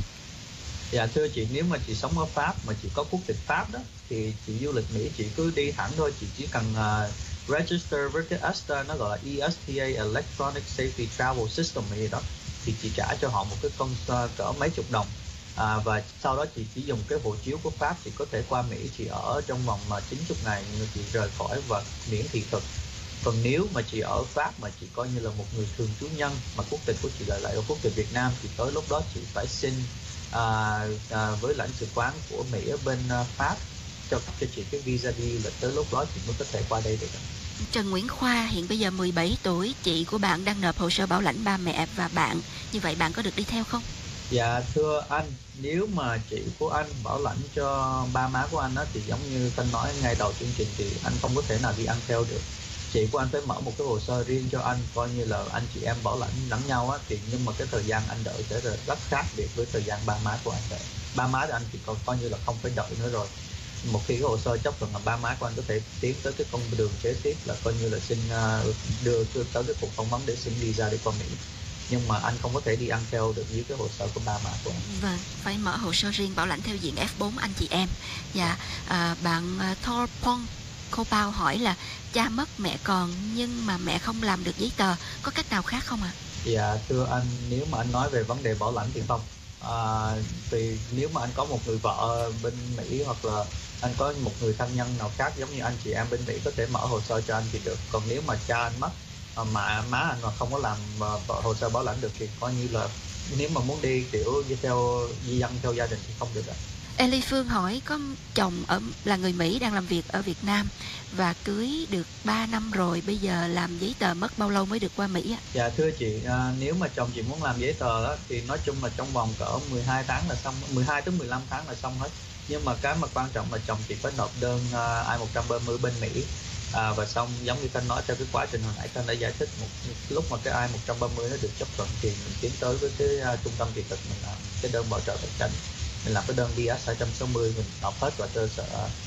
Dạ thưa chị, nếu mà chị sống ở Pháp mà chị có quốc tịch Pháp đó thì chị du lịch Mỹ chị cứ đi thẳng thôi, chị chỉ cần uh, register với cái E S T A, nó gọi là E S T A Electronic Safety Travel System gì đó, thì chị trả cho họ một cái công uh, cỡ mấy chục đồng, à, và sau đó chị chỉ dùng cái hộ chiếu của Pháp, chị có thể qua Mỹ, chị ở trong vòng uh, chín mươi ngày nhưng chị rời khỏi và miễn thị thực. Còn nếu mà chị ở Pháp mà chị coi như là một người thường trú nhân mà quốc tịch của chị lại lại ở quốc tịch Việt Nam, thì tới lúc đó chị phải xin À, à, với lãnh sự quán của Mỹ ở bên uh, Pháp cho cấp cho chị cái visa đi du lịch, tới lúc đó chị mới có thể qua đây được. Trần Nguyễn Khoa hiện bây giờ mười bảy tuổi, chị của bạn đang nộp hồ sơ bảo lãnh ba mẹ và bạn, như vậy bạn có được đi theo không? Dạ thưa anh, nếu mà chị của anh bảo lãnh cho ba má của anh đó, thì giống như Tân nói ngay đầu chương trình thì anh không có thể nào đi ăn theo được. Chị của anh phải mở một cái hồ sơ riêng cho anh, coi như là anh chị em bảo lãnh lẫn nhau á, thì nhưng mà cái thời gian anh đợi sẽ rất khác biệt với thời gian ba má của anh đợi. Ba má thì anh chỉ còn coi như là không phải đợi nữa rồi. Một khi cái hồ sơ chấp thuận là ba má của anh có thể tiến tới cái con đường kế tiếp là coi như là xin uh, đưa, đưa tới cái cuộc phỏng vấn để xin visa để qua Mỹ. Nhưng mà anh không có thể đi ăn theo được với cái hồ sơ của ba má của anh. Vâng, phải mở hồ sơ riêng bảo lãnh theo diện F bốn anh chị em. Dạ, à, bạn uh, Thor Pong Cô Bao hỏi là cha mất mẹ còn nhưng mà mẹ không làm được giấy tờ, có cách nào khác không ạ? À? Dạ thưa anh, nếu mà anh nói về vấn đề bảo lãnh thì không. À, vì nếu mà anh có một người vợ bên Mỹ hoặc là anh có một người thân nhân nào khác giống như anh chị em bên Mỹ có thể mở hồ sơ cho anh thì được. Còn nếu mà cha anh mất mà má anh mà không có làm hồ sơ bảo lãnh được thì coi như là nếu mà muốn đi kiểu đi theo di dân theo gia đình thì không được ạ. Ellie Phương hỏi có chồng ở là người Mỹ đang làm việc ở Việt Nam và cưới được ba năm rồi, bây giờ làm giấy tờ mất bao lâu mới được qua Mỹ ạ? Dạ thưa chị, à, nếu mà chồng chị muốn làm giấy tờ đó, thì nói chung là trong vòng cỡ mười hai tháng là xong, mười hai tới mười lăm tháng là xong hết. Nhưng mà cái mà quan trọng là chồng chị phải nộp đơn uh, I một ba mươi bên Mỹ. À, và xong giống như Khanh nói theo cái quá trình hồi nãy Khanh đã giải thích, một lúc mà cái I một ba mươi nó được chấp thuận thì mình tiến tới với cái uh, trung tâm thị thực, mình làm cái đơn bảo trợ tài chính, mình làm cái đơn D S hai sáu mươi, mình nộp hết vào cơ sở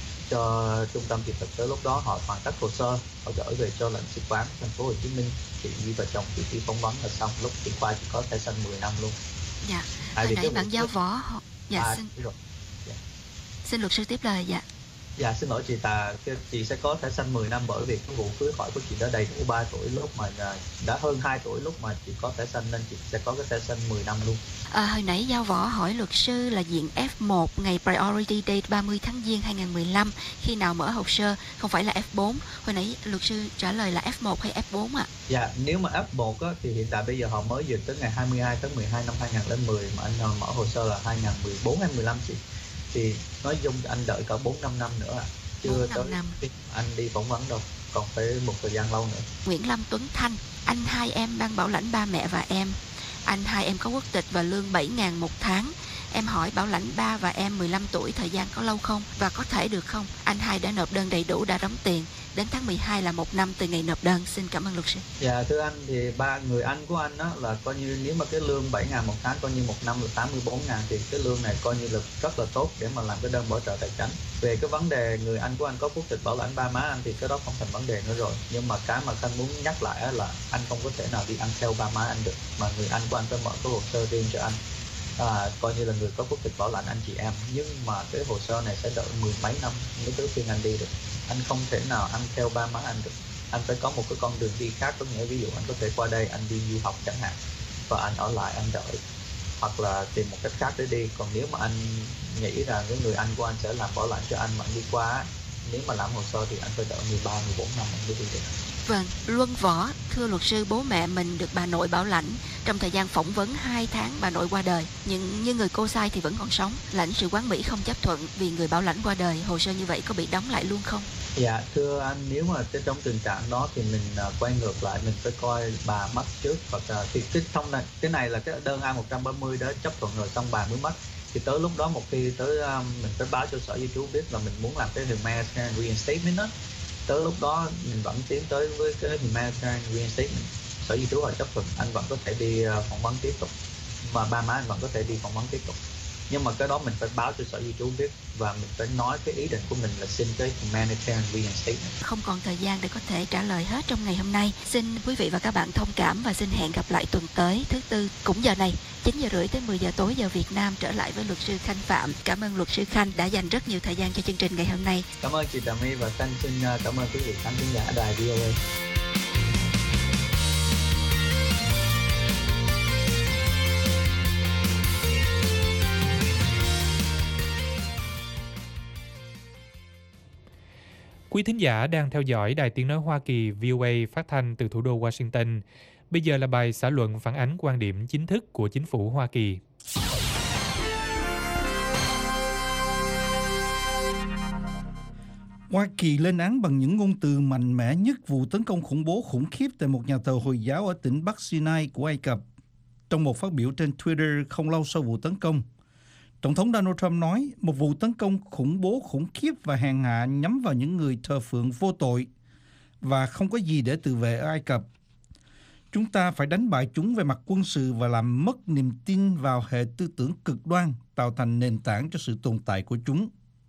cho trung tâm thị thực. Tới lúc đó họ hoàn tất hồ sơ, họ gửi về cho lãnh sự quán thành phố Hồ Chí Minh, chị và chồng chị đi phỏng vấn là xong, lúc chị qua chị có thẻ xanh mười năm luôn. Dạ, hồi nãy bạn Giao Võ họ... dạ, à, xin... Dạ. xin luật sư tiếp lời. Dạ. Dạ xin lỗi chị Tà, chị sẽ có thẻ xanh mười năm bởi vì cái vụ cưới hỏi của chị đã đầy đủ ba tuổi, lúc mà đã hơn hai tuổi lúc mà chị có thẻ xanh nên chị sẽ có cái thẻ xanh mười năm luôn. À, hồi nãy Giao Võ hỏi luật sư là diện F một ngày Priority Date ba mươi tháng Giêng hai nghìn mười lăm khi nào mở hồ sơ, không phải là F bốn. Hồi nãy luật sư trả lời là F một hay F bốn ạ? À? Dạ, nếu mà F một á, thì hiện tại bây giờ họ mới duyệt tới ngày hai mươi hai tháng mười hai năm hai nghìn không trăm mười, mà anh mở hồ sơ là hai nghìn không trăm mười bốn hay mười lăm chị. Thì nói chung anh đợi cả bốn năm năm nữa ạ. À. Chưa tới năm. Anh đi phỏng vấn đâu, còn phải một thời gian lâu nữa. Nguyễn Lâm Tuấn Thanh, anh hai em đang bảo lãnh ba mẹ và em. Anh hai em có quốc tịch và lương bảy nghìn một tháng. Em hỏi bảo lãnh ba và em mười lăm tuổi thời gian có lâu không và có thể được không? Anh hai đã nộp đơn đầy đủ, đã đóng tiền. Đến tháng mười hai là một năm từ ngày nộp đơn. Xin cảm ơn luật sư. Dạ thưa anh, thì ba người anh của anh đó là coi như nếu mà cái lương bảy ngàn một tháng, coi như một năm là tám mươi bốn ngàn, thì cái lương này coi như là rất là tốt để mà làm cái đơn bảo trợ tài chính. Về cái vấn đề người anh của anh có quốc tịch bảo lãnh ba má anh thì cái đó không thành vấn đề nữa rồi. Nhưng mà cái mà Khanh muốn nhắc lại là anh không có thể nào đi ăn theo ba má anh được, mà người anh của anh phải mở cái hồ sơ riêng cho anh. À, coi như là người có quốc tịch bảo lãnh anh chị em, nhưng mà cái hồ sơ này sẽ đợi mười mấy năm mới tới phiên anh đi được. Anh không thể nào ăn theo ba má anh được, anh phải có một cái con đường đi khác. Có nghĩa ví dụ anh có thể qua đây anh đi du học chẳng hạn, và anh ở lại anh đợi, hoặc là tìm một cách khác để đi. Còn nếu mà anh nghĩ rằng cái người anh của anh sẽ làm bảo lãnh cho anh mà anh đi qua, nếu mà làm hồ sơ thì anh phải đợi mười ba mười bốn năm anh mới đi được. Vâng, Luân Võ, thưa luật sư, bố mẹ mình được bà nội bảo lãnh. Trong thời gian phỏng vấn hai tháng bà nội qua đời, nhưng như người cô sai thì vẫn còn sống. Lãnh sự quán Mỹ không chấp thuận vì người bảo lãnh qua đời. Hồ sơ như vậy có bị đóng lại luôn không? Dạ thưa anh, nếu mà cái trong tình trạng đó thì mình uh, quay ngược lại, mình phải coi bà mất trước, hoặc uh, thì cái thông này cái này là cái đơn A một trăm ba mươi đó chấp thuận rồi xong bà mới mất. Thì tới lúc đó một khi tới um, mình phải báo cho Sở Di trú biết là mình muốn làm cái humanitarian reinstatement đó. Tới lúc đó mình vẫn tiến tới với cái humanitarian reinstatement, Sở Di trú họ chấp thuận, anh vẫn có thể đi uh, phỏng vấn tiếp tục, mà ba má anh vẫn có thể đi phỏng vấn tiếp tục. Nhưng mà cái đó mình phải báo cho Sở Di trú biết, và mình phải nói cái ý định của mình là xin cái humanitarian reinstatement. Không còn thời gian để có thể trả lời hết trong ngày hôm nay. Xin quý vị và các bạn thông cảm và xin hẹn gặp lại tuần tới thứ tư cũng giờ này, chín giờ rưỡi tới mười giờ tối giờ Việt Nam, trở lại với luật sư Khanh Phạm. Cảm ơn luật sư Khanh đã dành rất nhiều thời gian cho chương trình ngày hôm nay. Cảm ơn chị Trà My, và Khanh xin cảm ơn quý vị khán thính giả đài vê o a. Quý thính giả đang theo dõi Đài Tiếng Nói Hoa Kỳ vê o a phát thanh từ thủ đô Washington. Bây giờ là bài xã luận phản ánh quan điểm chính thức của chính phủ Hoa Kỳ. Hoa Kỳ lên án bằng những ngôn từ mạnh mẽ nhất vụ tấn công khủng bố khủng khiếp tại một nhà thờ Hồi giáo ở tỉnh Bắc Sinai của Ai Cập. Trong một phát biểu trên Twitter không lâu sau vụ tấn công, Tổng thống Donald Trump nói một vụ tấn công khủng bố khủng khiếp và hèn hạ nhắm vào những người thờ phượng vô tội và không có gì để tự vệ ở Ai Cập. Chúng ta phải đánh bại chúng về mặt quân sự và làm mất niềm tin vào hệ tư tưởng cực đoan, tạo thành nền tảng cho sự tồn tại của chúng.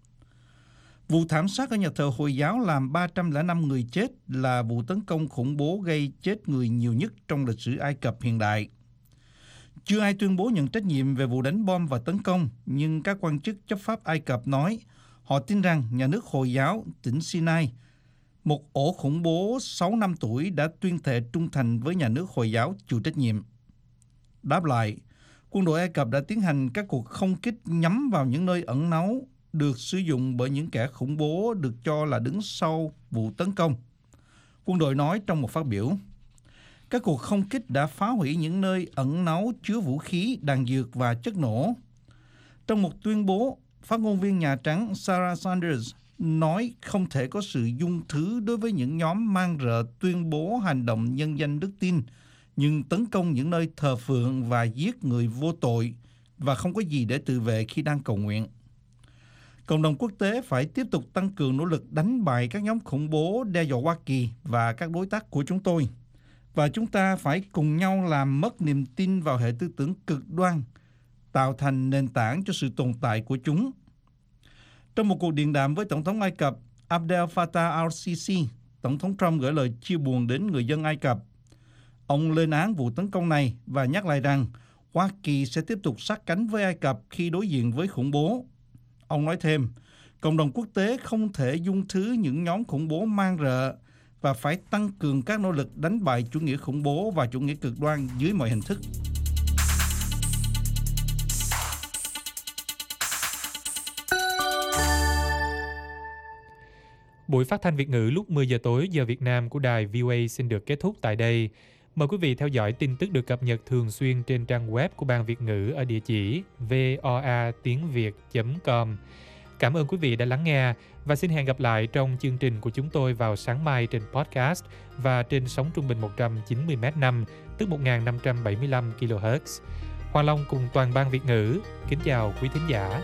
Vụ thảm sát ở nhà thờ Hồi giáo làm ba trăm lẻ năm người chết là vụ tấn công khủng bố gây chết người nhiều nhất trong lịch sử Ai Cập hiện đại. Chưa ai tuyên bố nhận trách nhiệm về vụ đánh bom và tấn công, nhưng các quan chức chấp pháp Ai Cập nói họ tin rằng nhà nước Hồi giáo tỉnh Sinai, một ổ khủng bố sáu năm tuổi, đã tuyên thệ trung thành với nhà nước Hồi giáo chịu trách nhiệm. Đáp lại, quân đội Ai Cập đã tiến hành các cuộc không kích nhắm vào những nơi ẩn náu được sử dụng bởi những kẻ khủng bố được cho là đứng sau vụ tấn công. Quân đội nói trong một phát biểu, các cuộc không kích đã phá hủy những nơi ẩn náu chứa vũ khí, đạn dược và chất nổ. Trong một tuyên bố, phát ngôn viên Nhà Trắng Sarah Sanders nói không thể có sự dung thứ đối với những nhóm mang rợ tuyên bố hành động nhân danh đức tin, nhưng tấn công những nơi thờ phượng và giết người vô tội và không có gì để tự vệ khi đang cầu nguyện. Cộng đồng quốc tế phải tiếp tục tăng cường nỗ lực đánh bại các nhóm khủng bố đe dọa Hoa Kỳ và các đối tác của chúng tôi. Và chúng ta phải cùng nhau làm mất niềm tin vào hệ tư tưởng cực đoan, tạo thành nền tảng cho sự tồn tại của chúng. Trong một cuộc điện đàm với Tổng thống Ai Cập Abdel Fattah al-Sisi, Tổng thống Trump gửi lời chia buồn đến người dân Ai Cập. Ông lên án vụ tấn công này và nhắc lại rằng Hoa Kỳ sẽ tiếp tục sát cánh với Ai Cập khi đối diện với khủng bố. Ông nói thêm, cộng đồng quốc tế không thể dung thứ những nhóm khủng bố mang rợ và phải tăng cường các nỗ lực đánh bại chủ nghĩa khủng bố và chủ nghĩa cực đoan dưới mọi hình thức. Buổi phát thanh Việt ngữ lúc mười giờ tối giờ Việt Nam của đài vê o a xin được kết thúc tại đây. Mời quý vị theo dõi tin tức được cập nhật thường xuyên trên trang web của Ban Việt ngữ ở địa chỉ voa tiếng việt chấm com. Cảm ơn quý vị đã lắng nghe và xin hẹn gặp lại trong chương trình của chúng tôi vào sáng mai trên podcast và trên sóng trung bình một trăm chín mươi mét năm, tức một nghìn năm trăm bảy mươi lăm ki lô héc. Hoa Long cùng toàn ban Việt ngữ kính chào quý thính giả.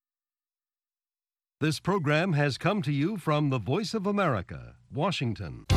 This program has come to you from the Voice of America, Washington.